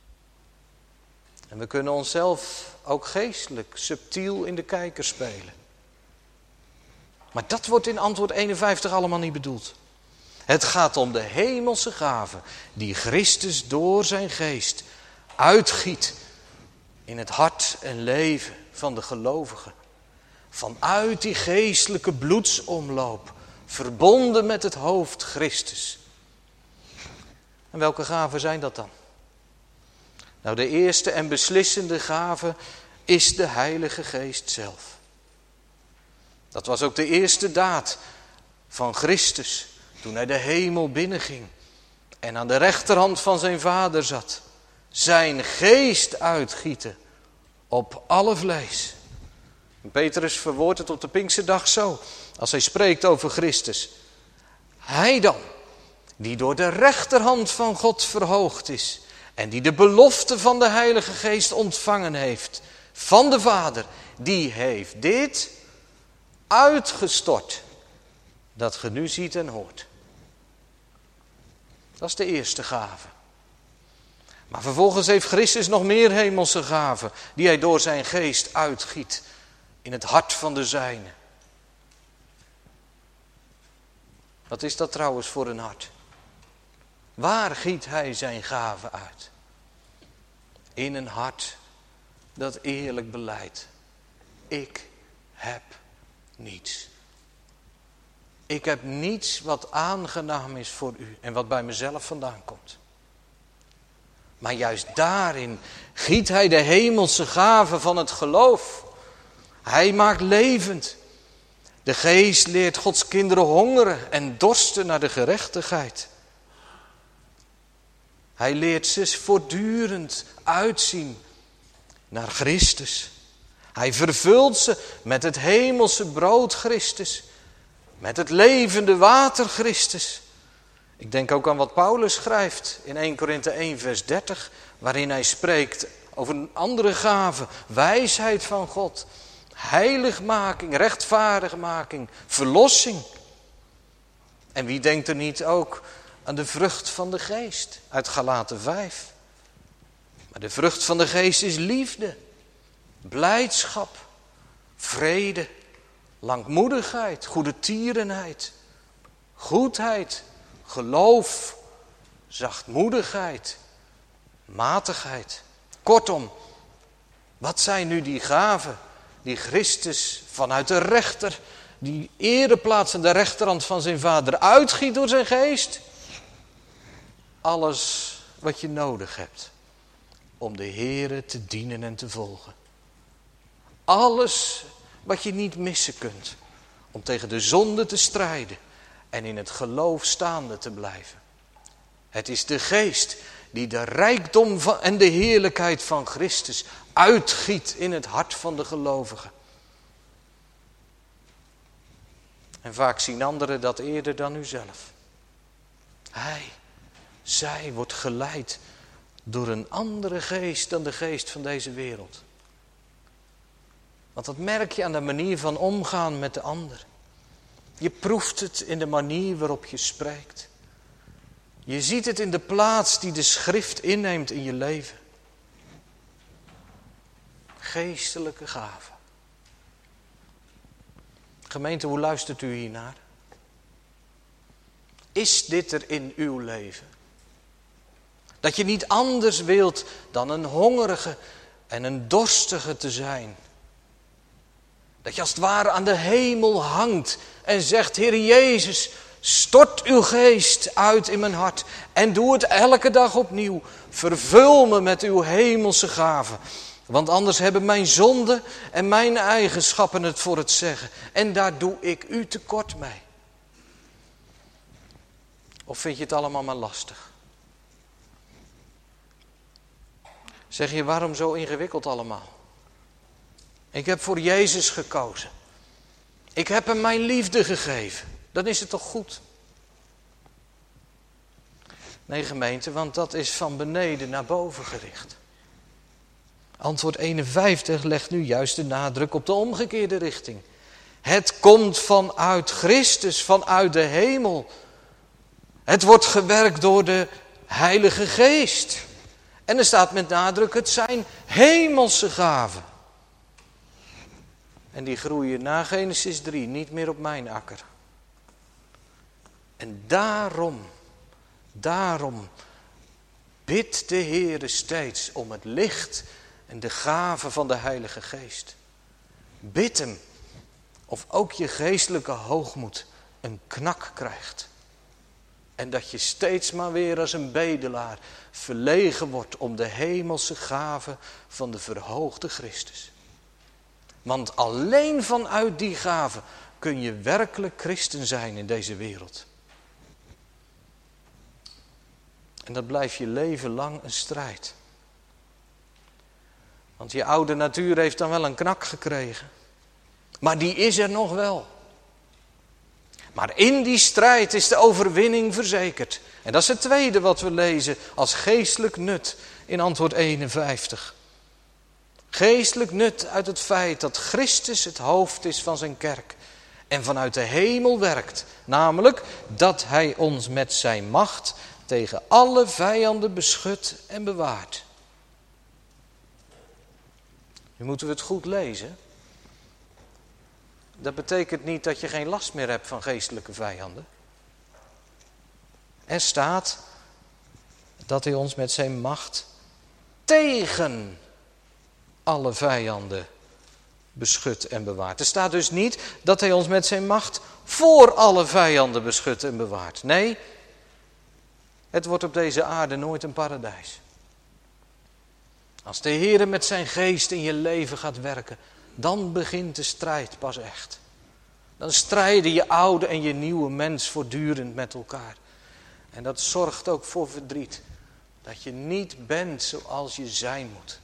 En we kunnen onszelf ook geestelijk subtiel in de kijker spelen. Maar dat wordt in antwoord eenenvijftig allemaal niet bedoeld. Het gaat om de hemelse gaven die Christus door zijn geest uitgiet in het hart en leven van de gelovigen. Vanuit die geestelijke bloedsomloop, verbonden met het hoofd Christus. En welke gaven zijn dat dan? Nou, de eerste en beslissende gave is de Heilige Geest zelf. Dat was ook de eerste daad van Christus toen hij de hemel binnenging en aan de rechterhand van zijn Vader zat. Zijn geest uitgieten op alle vlees. En Petrus verwoordt het op de Pinksterdag zo, als hij spreekt over Christus. Hij dan, die door de rechterhand van God verhoogd is en die de belofte van de Heilige Geest ontvangen heeft van de Vader, die heeft dit uitgestort, dat ge nu ziet en hoort. Dat is de eerste gave. Maar vervolgens heeft Christus nog meer hemelse gaven, die hij door zijn geest uitgiet in het hart van de zijnen. Wat is dat trouwens voor een hart? Waar giet hij zijn gaven uit? In een hart dat eerlijk belijdt. Ik heb niets. Ik heb niets wat aangenaam is voor u en wat bij mezelf vandaan komt. Maar juist daarin giet hij de hemelse gaven van het geloof. Hij maakt levend. De geest leert Gods kinderen hongeren en dorsten naar de gerechtigheid. Hij leert ze voortdurend uitzien naar Christus. Hij vervult ze met het hemelse brood Christus. Met het levende water Christus. Ik denk ook aan wat Paulus schrijft in eerste Korinthe één vers dertig. Waarin hij spreekt over een andere gave. Wijsheid van God. Heiligmaking, rechtvaardigmaking, verlossing. En wie denkt er niet ook aan de vrucht van de geest uit Galaten vijf. Maar de vrucht van de geest is liefde, blijdschap, vrede, langmoedigheid, goedertierenheid, goedheid, geloof, zachtmoedigheid, matigheid. Kortom, wat zijn nu die gaven die Christus vanuit de rechter, die ereplaats aan de rechterhand van zijn Vader uitgiet door zijn geest? Alles wat je nodig hebt om de Heere te dienen en te volgen. Alles wat je niet missen kunt om tegen de zonde te strijden en in het geloof staande te blijven. Het is de geest die de rijkdom van en de heerlijkheid van Christus uitgiet in het hart van de gelovigen. En vaak zien anderen dat eerder dan u zelf. Hij, zij wordt geleid door een andere geest dan de geest van deze wereld. Want dat merk je aan de manier van omgaan met de ander. Je proeft het in de manier waarop je spreekt. Je ziet het in de plaats die de schrift inneemt in je leven. Geestelijke gaven. Gemeente, hoe luistert u hiernaar? Is dit er in uw leven? Dat je niet anders wilt dan een hongerige en een dorstige te zijn. Dat je als het ware aan de hemel hangt en zegt, Heer Jezus, Stort uw geest uit in mijn hart en doe het elke dag opnieuw. Vervul me met uw hemelse gaven. Want anders hebben mijn zonden en mijn eigenschappen het voor het zeggen. En daar doe ik u tekort mee. Of vind je het allemaal maar lastig? Zeg je, waarom zo ingewikkeld allemaal? Ik heb voor Jezus gekozen. Ik heb hem mijn liefde gegeven. Dan is het toch goed? Nee, gemeente, want dat is van beneden naar boven gericht. Antwoord eenenvijftig legt nu juist de nadruk op de omgekeerde richting. Het komt vanuit Christus, vanuit de hemel. Het wordt gewerkt door de Heilige Geest. En er staat met nadruk, het zijn hemelse gaven. En die groeien na Genesis drie niet meer op mijn akker. En daarom, daarom bidt de Heere steeds om het licht en de gave van de Heilige Geest. Bid hem of ook je geestelijke hoogmoed een knak krijgt. En dat je steeds maar weer als een bedelaar verlegen wordt om de hemelse gave van de verhoogde Christus. Want alleen vanuit die gave kun je werkelijk christen zijn in deze wereld. En dat blijft je leven lang een strijd. Want je oude natuur heeft dan wel een knak gekregen. Maar die is er nog wel. Maar in die strijd is de overwinning verzekerd. En dat is het tweede wat we lezen als geestelijk nut in antwoord eenenvijftig. Geestelijk nut uit het feit dat Christus het hoofd is van zijn kerk. En vanuit de hemel werkt. Namelijk dat hij ons met zijn macht tegen alle vijanden beschut en bewaart. Nu moeten we het goed lezen. Dat betekent niet dat je geen last meer hebt van geestelijke vijanden. Er staat dat hij ons met zijn macht tegen alle vijanden beschut en bewaart. Er staat dus niet dat hij ons met zijn macht voor alle vijanden beschut en bewaart. Nee, het wordt op deze aarde nooit een paradijs. Als de Heer met zijn geest in je leven gaat werken, dan begint de strijd pas echt. Dan strijden je oude en je nieuwe mens voortdurend met elkaar. En dat zorgt ook voor verdriet. Dat je niet bent zoals je zijn moet.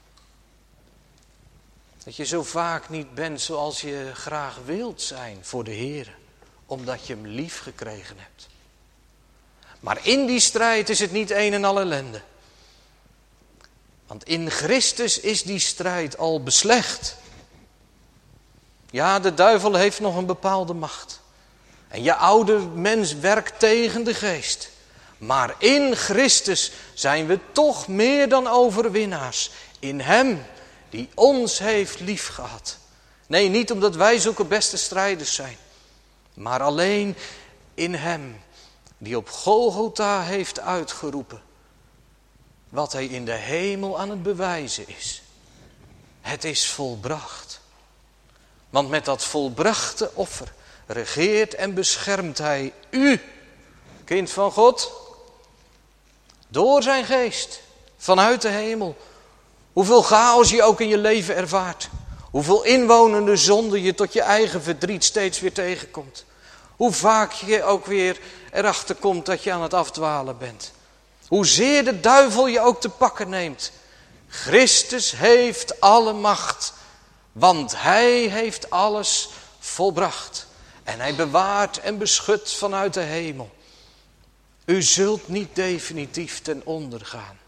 Dat je zo vaak niet bent zoals je graag wilt zijn voor de Heer. Omdat je hem lief gekregen hebt. Maar in die strijd is het niet een en al ellende. Want in Christus is die strijd al beslecht. Ja, de duivel heeft nog een bepaalde macht. En je oude mens werkt tegen de geest. Maar in Christus zijn we toch meer dan overwinnaars. In hem die ons heeft liefgehad. Nee, niet omdat wij zulke beste strijders zijn. Maar alleen in hem die op Golgotha heeft uitgeroepen. Wat hij in de hemel aan het bewijzen is. Het is volbracht. Want met dat volbrachte offer regeert en beschermt hij u, kind van God, door zijn geest, vanuit de hemel. Hoeveel chaos je ook in je leven ervaart. Hoeveel inwonende zonde je tot je eigen verdriet steeds weer tegenkomt. Hoe vaak je ook weer erachter komt dat je aan het afdwalen bent. Hoezeer de duivel je ook te pakken neemt. Christus heeft alle macht. Want hij heeft alles volbracht. En hij bewaart en beschut vanuit de hemel. U zult niet definitief ten onder gaan.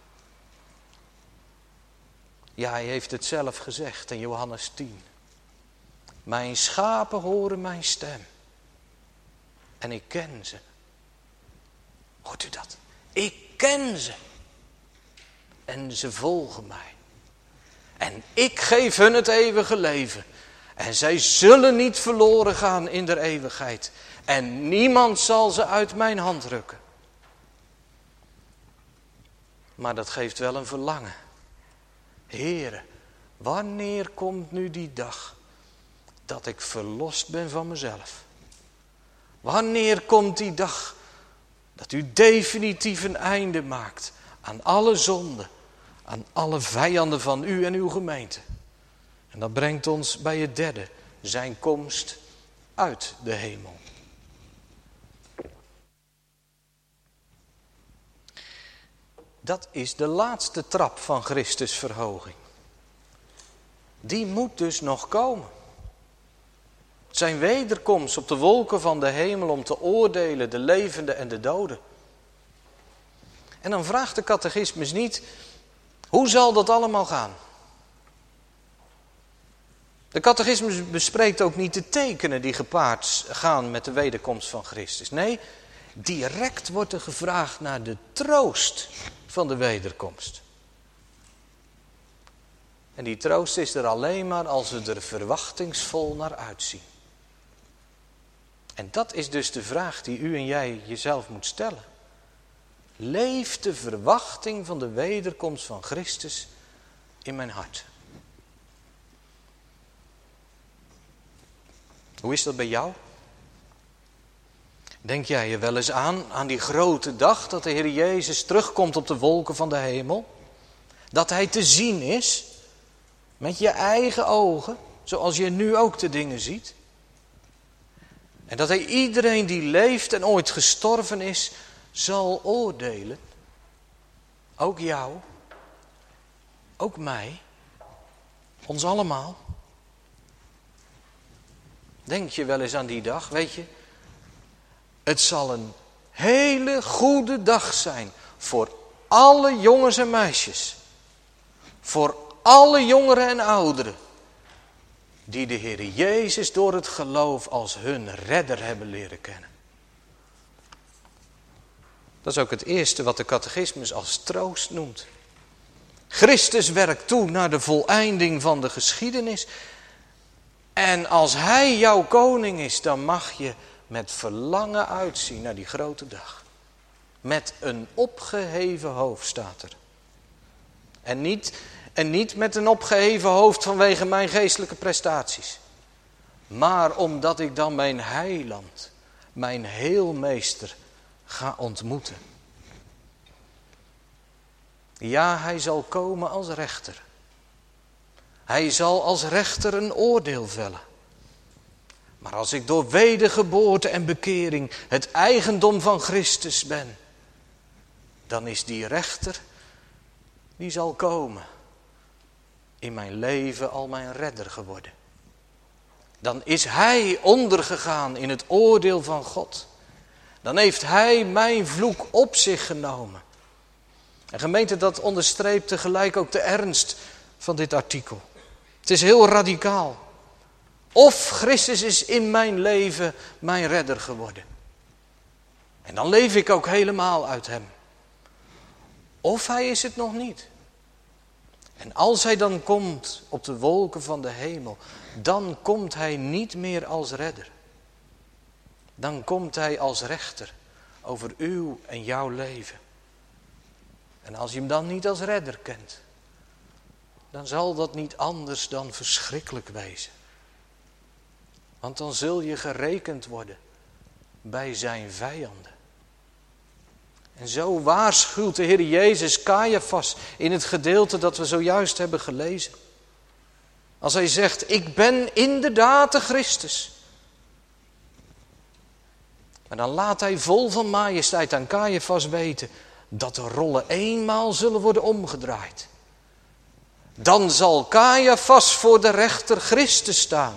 Ja, hij heeft het zelf gezegd in Johannes tien. Mijn schapen horen mijn stem. En ik ken ze. Hoort u dat? Ik ken ze. En ze volgen mij. En ik geef hun het eeuwige leven. En zij zullen niet verloren gaan in der eeuwigheid. En niemand zal ze uit mijn hand rukken. Maar dat geeft wel een verlangen. Heere, wanneer komt nu die dag dat ik verlost ben van mezelf? Wanneer komt die dag dat u definitief een einde maakt aan alle zonden, aan alle vijanden van u en uw gemeente? En dat brengt ons bij het derde, zijn komst uit de hemel. Dat is de laatste trap van Christus' verhoging. Die moet dus nog komen. Zijn wederkomst op de wolken van de hemel om te oordelen de levenden en de doden. En dan vraagt de catechismus niet, hoe zal dat allemaal gaan? De catechismus bespreekt ook niet de tekenen die gepaard gaan met de wederkomst van Christus. Nee, direct wordt er gevraagd naar de troost van de wederkomst. En die troost is er alleen maar als we er verwachtingsvol naar uitzien. En dat is dus de vraag die u en jij jezelf moet stellen. Leeft de verwachting van de wederkomst van Christus in mijn hart? Hoe is dat bij jou? Denk jij je wel eens aan, aan die grote dag dat de Heer Jezus terugkomt op de wolken van de hemel? Dat Hij te zien is, met je eigen ogen, zoals je nu ook de dingen ziet. En dat Hij iedereen die leeft en ooit gestorven is, zal oordelen. Ook jou, ook mij, ons allemaal. Denk je wel eens aan die dag, weet je? Het zal een hele goede dag zijn voor alle jongens en meisjes. Voor alle jongeren en ouderen. Die de Heer Jezus door het geloof als hun redder hebben leren kennen. Dat is ook het eerste wat de catechismus als troost noemt. Christus werkt toe naar de voleinding van de geschiedenis. En als Hij jouw koning is, dan mag je met verlangen uitzien naar die grote dag. Met een opgeheven hoofd staat er. En niet, en niet met een opgeheven hoofd vanwege mijn geestelijke prestaties. Maar omdat ik dan mijn heiland, mijn heelmeester, ga ontmoeten. Ja, Hij zal komen als rechter. Hij zal als rechter een oordeel vellen. Maar als ik door wedergeboorte en bekering het eigendom van Christus ben, dan is die rechter, die zal komen, in mijn leven al mijn redder geworden. Dan is Hij ondergegaan in het oordeel van God. Dan heeft Hij mijn vloek op zich genomen. En gemeente, dat onderstreept tegelijk ook de ernst van dit artikel. Het is heel radicaal. Of Christus is in mijn leven mijn redder geworden. En dan leef ik ook helemaal uit Hem. Of Hij is het nog niet. En als Hij dan komt op de wolken van de hemel, dan komt Hij niet meer als redder. Dan komt Hij als rechter over uw en jouw leven. En als je Hem dan niet als redder kent, dan zal dat niet anders dan verschrikkelijk wezen. Want dan zul je gerekend worden bij zijn vijanden. En zo waarschuwt de Heer Jezus Caiaphas in het gedeelte dat we zojuist hebben gelezen. Als Hij zegt, ik ben inderdaad de Christus. Maar dan laat Hij vol van majesteit aan Caiaphas weten dat de rollen eenmaal zullen worden omgedraaid. Dan zal Caiaphas voor de rechter Christus staan.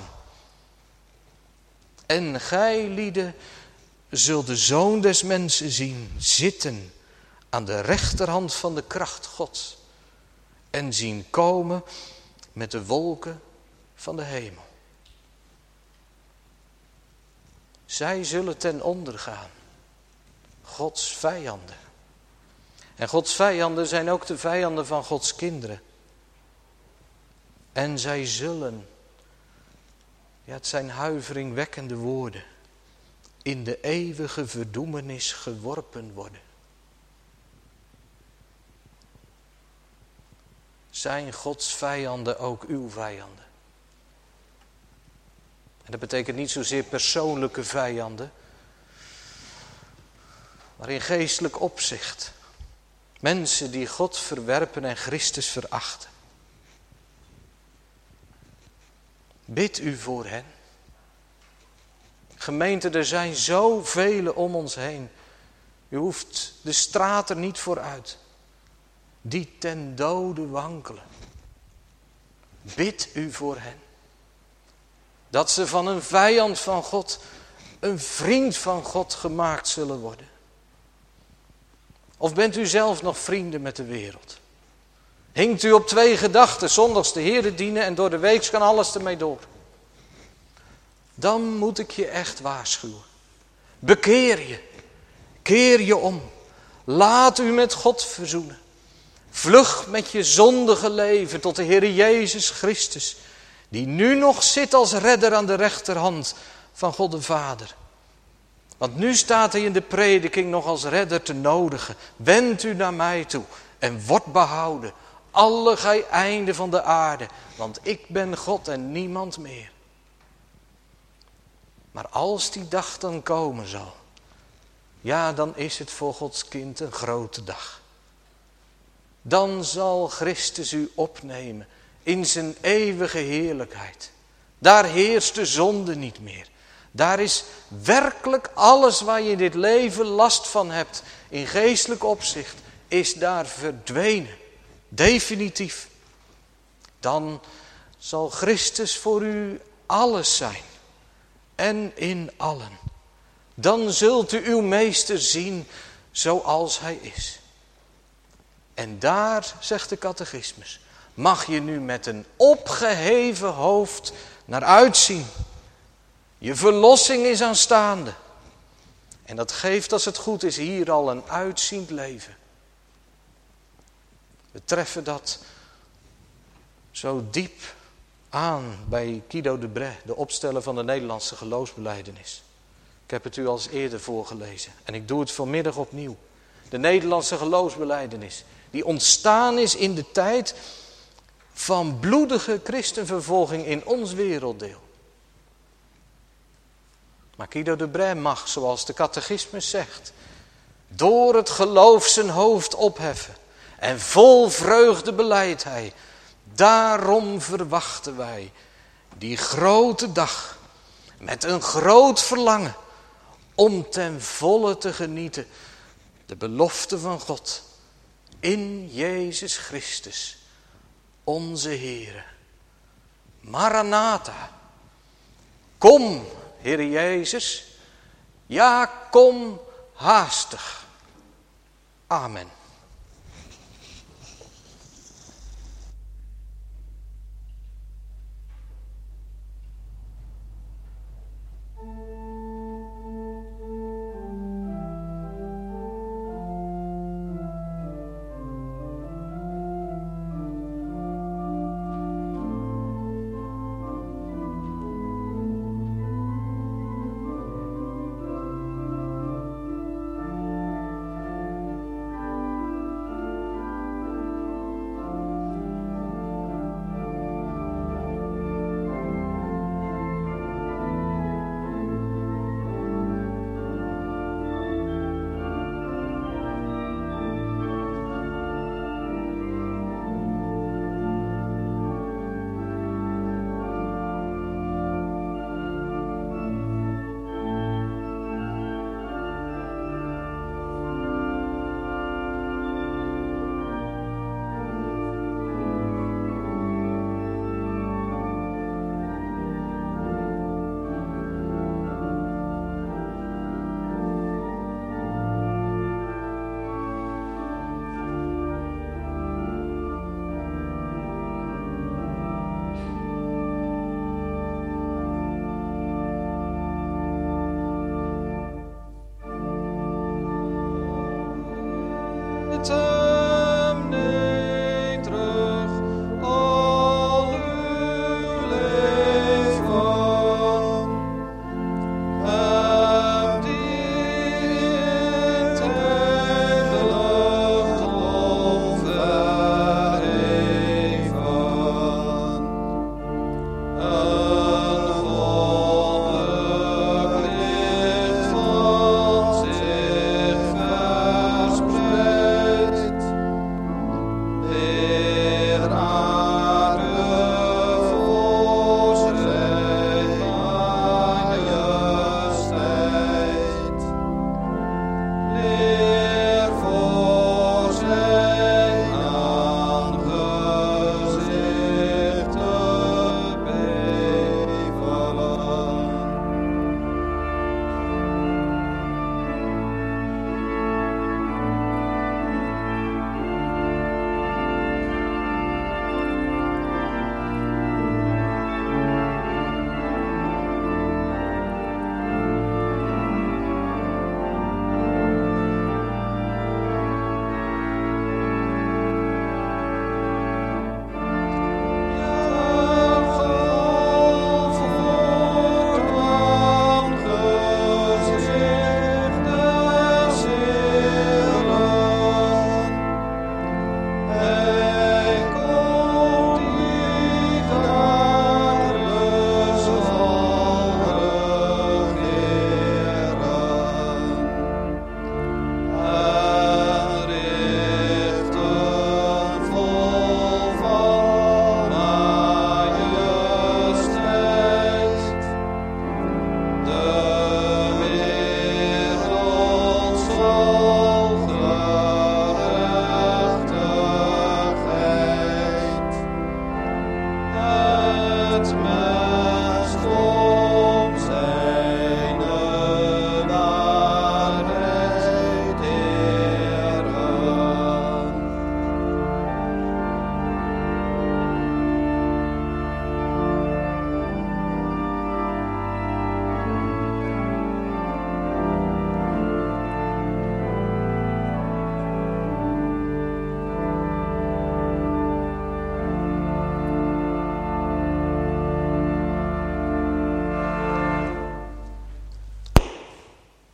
En gij lieden zult de Zoon des Mensen zien zitten aan de rechterhand van de kracht Gods. En zien komen met de wolken van de hemel. Zij zullen ten onder gaan. Gods vijanden. En Gods vijanden zijn ook de vijanden van Gods kinderen. En zij zullen, ja, het zijn huiveringwekkende woorden, in de eeuwige verdoemenis geworpen worden. Zijn Gods vijanden ook uw vijanden? En dat betekent niet zozeer persoonlijke vijanden, maar in geestelijk opzicht. Mensen die God verwerpen en Christus verachten. Bid u voor hen. Gemeente, er zijn zoveel om ons heen. U hoeft de straat er niet voor uit. Die ten dode wankelen. Bid u voor hen. Dat ze van een vijand van God een vriend van God gemaakt zullen worden. Of bent u zelf nog vrienden met de wereld? Hinkt u op twee gedachten, zondags de Heere dienen en door de week kan alles ermee door. Dan moet ik je echt waarschuwen. Bekeer je. Keer je om. Laat u met God verzoenen. Vlug met je zondige leven tot de Heer Jezus Christus, die nu nog zit als redder aan de rechterhand van God de Vader. Want nu staat hij in de prediking nog als redder te nodigen. Wend u naar mij toe en word behouden, alle gij einden van de aarde, want ik ben God en niemand meer. Maar als die dag dan komen zal, ja, dan is het voor Gods kind een grote dag. Dan zal Christus u opnemen in zijn eeuwige heerlijkheid. Daar heerst de zonde niet meer. Daar is werkelijk alles waar je in dit leven last van hebt, in geestelijk opzicht, is daar verdwenen. Definitief. Dan zal Christus voor u alles zijn. En in allen. Dan zult u uw meester zien zoals hij is. En daar, zegt de catechismus, mag je nu met een opgeheven hoofd naar uitzien. Je verlossing is aanstaande. En dat geeft, als het goed is, hier al een uitziend leven. We treffen dat zo diep aan bij Guido de Brès, de opsteller van de Nederlandse geloofsbelijdenis. Ik heb het u al eens eerder voorgelezen en ik doe het vanmiddag opnieuw. De Nederlandse geloofsbelijdenis, die ontstaan is in de tijd van bloedige christenvervolging in ons werelddeel. Maar Guido de Brès mag, zoals de catechismus zegt, door het geloof zijn hoofd opheffen en vol vreugde belijdt hij. Daarom verwachten wij die grote dag met een groot verlangen om ten volle te genieten de belofte van God in Jezus Christus, onze Heere. Maranatha, kom, Heere Jezus, ja, kom haastig. Amen.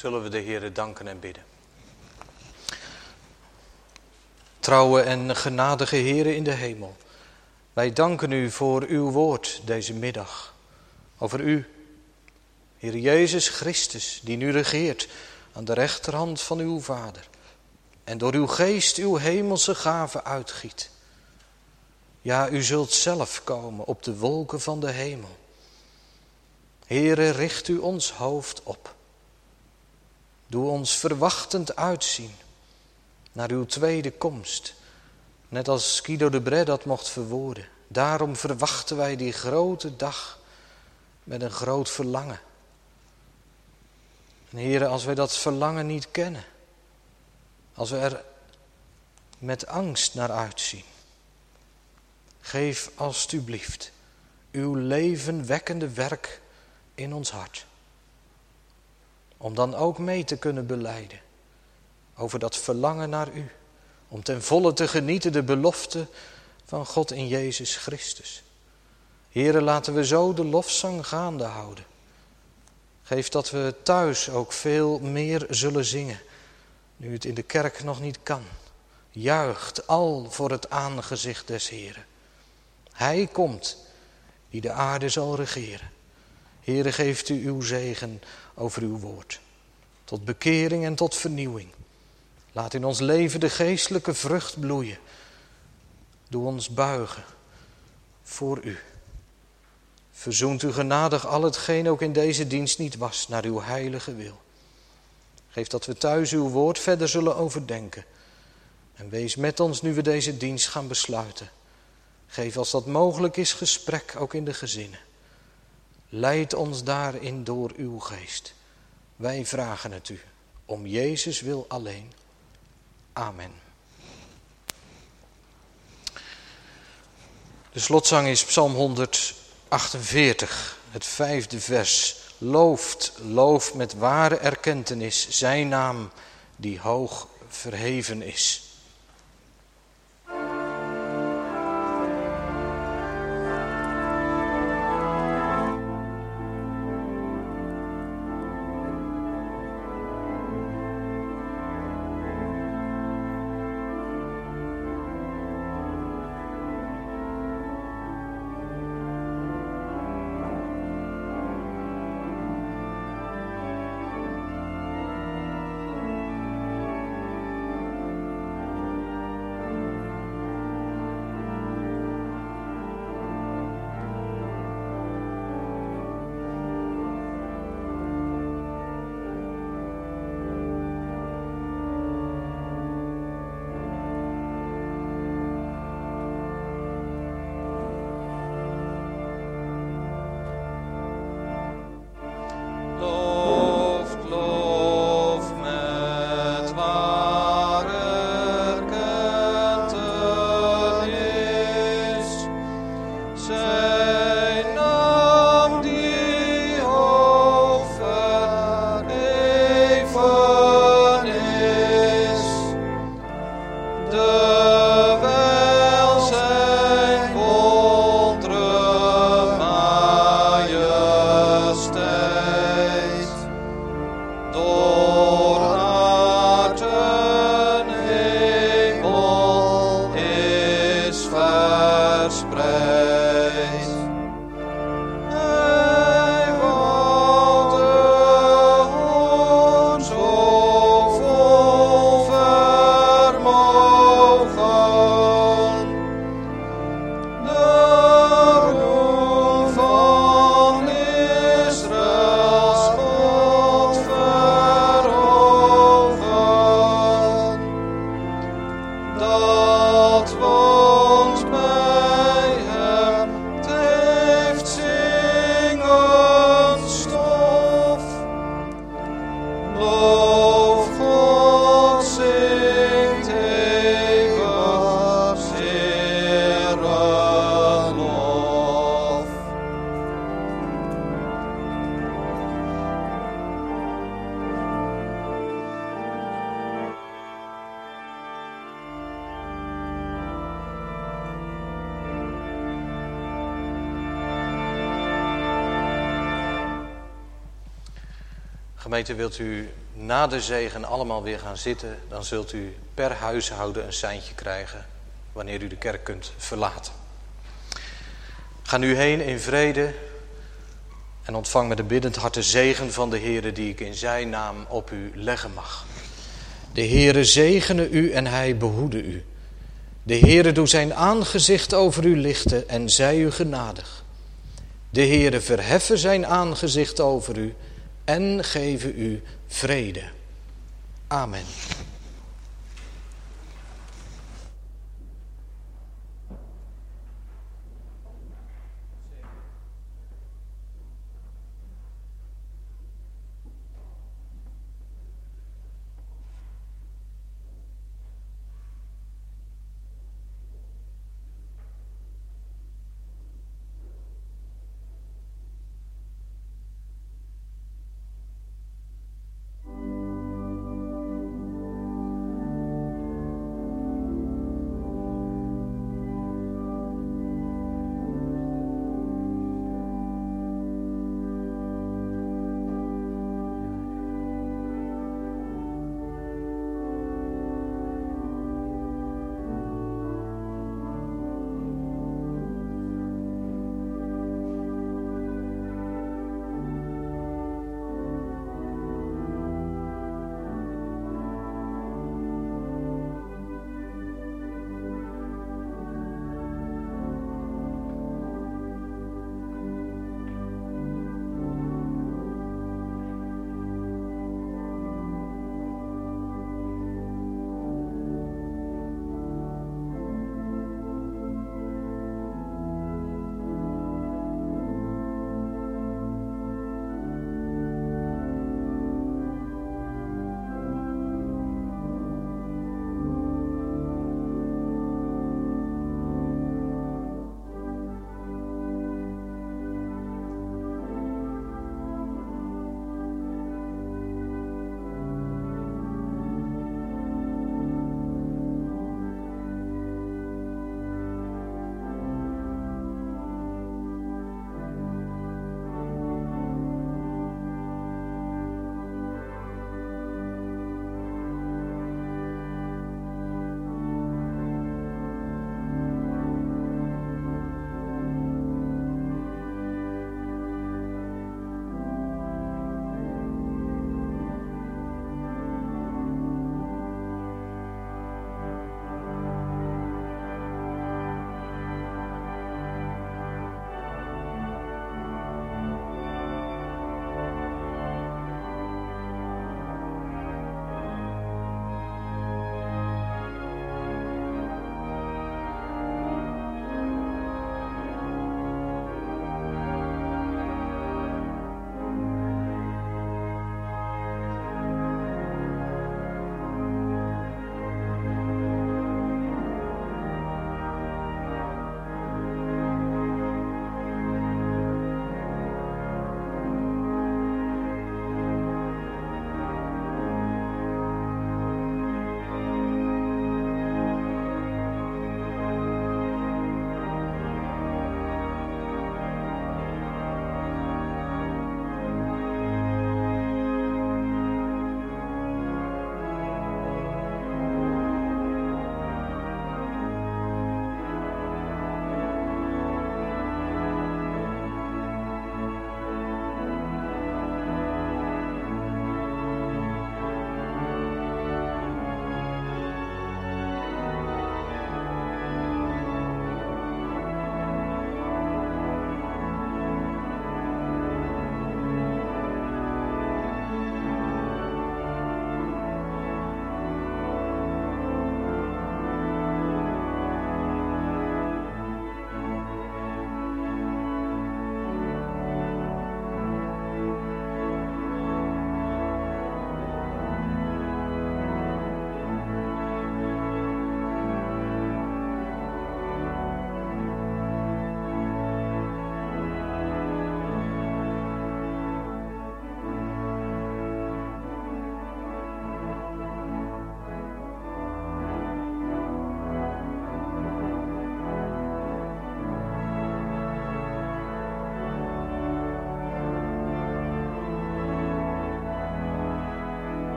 Zullen we de Heere danken en bidden. Trouwe en genadige Heere in de hemel, wij danken u voor uw woord deze middag. Over u, Heer Jezus Christus, die nu regeert aan de rechterhand van uw Vader. En door uw geest uw hemelse gaven uitgiet. Ja, u zult zelf komen op de wolken van de hemel. Heere, richt u ons hoofd op. Doe ons verwachtend uitzien naar uw tweede komst. Net als Guido de Brès dat mocht verwoorden. Daarom verwachten wij die grote dag met een groot verlangen. En Heere, als wij dat verlangen niet kennen, als we er met angst naar uitzien, geef alstublieft uw levenwekkende werk in ons hart. Om dan ook mee te kunnen belijden over dat verlangen naar u. Om ten volle te genieten de belofte van God in Jezus Christus. Heere, laten we zo de lofzang gaande houden. Geef dat we thuis ook veel meer zullen zingen, nu het in de kerk nog niet kan. Juicht al voor het aangezicht des Heeren. Hij komt die de aarde zal regeren. Heere, geeft u uw zegen over uw woord. Tot bekering en tot vernieuwing. Laat in ons leven de geestelijke vrucht bloeien. Doe ons buigen voor u. Verzoent u genadig al hetgeen ook in deze dienst niet was naar uw heilige wil. Geef dat we thuis uw woord verder zullen overdenken. En wees met ons nu we deze dienst gaan besluiten. Geef als dat mogelijk is gesprek ook in de gezinnen. Leid ons daarin door uw geest. Wij vragen het u, om Jezus wil alleen. Amen. De slotzang is Psalm honderdachtenveertig, het vijfde vers. Looft, loof met ware erkentenis zijn naam die hoog verheven is. Gemeente, wilt u na de zegen allemaal weer gaan zitten, dan zult u per huishouden een seintje krijgen wanneer u de kerk kunt verlaten. Ga nu heen in vrede en ontvang met een biddend hart de zegen van de Heere die ik in zijn naam op u leggen mag. De Heere zegene u en hij behoede u. De Heere doe zijn aangezicht over u lichten en zij u genadig. De Heere verheffe zijn aangezicht over u en geven u vrede. Amen.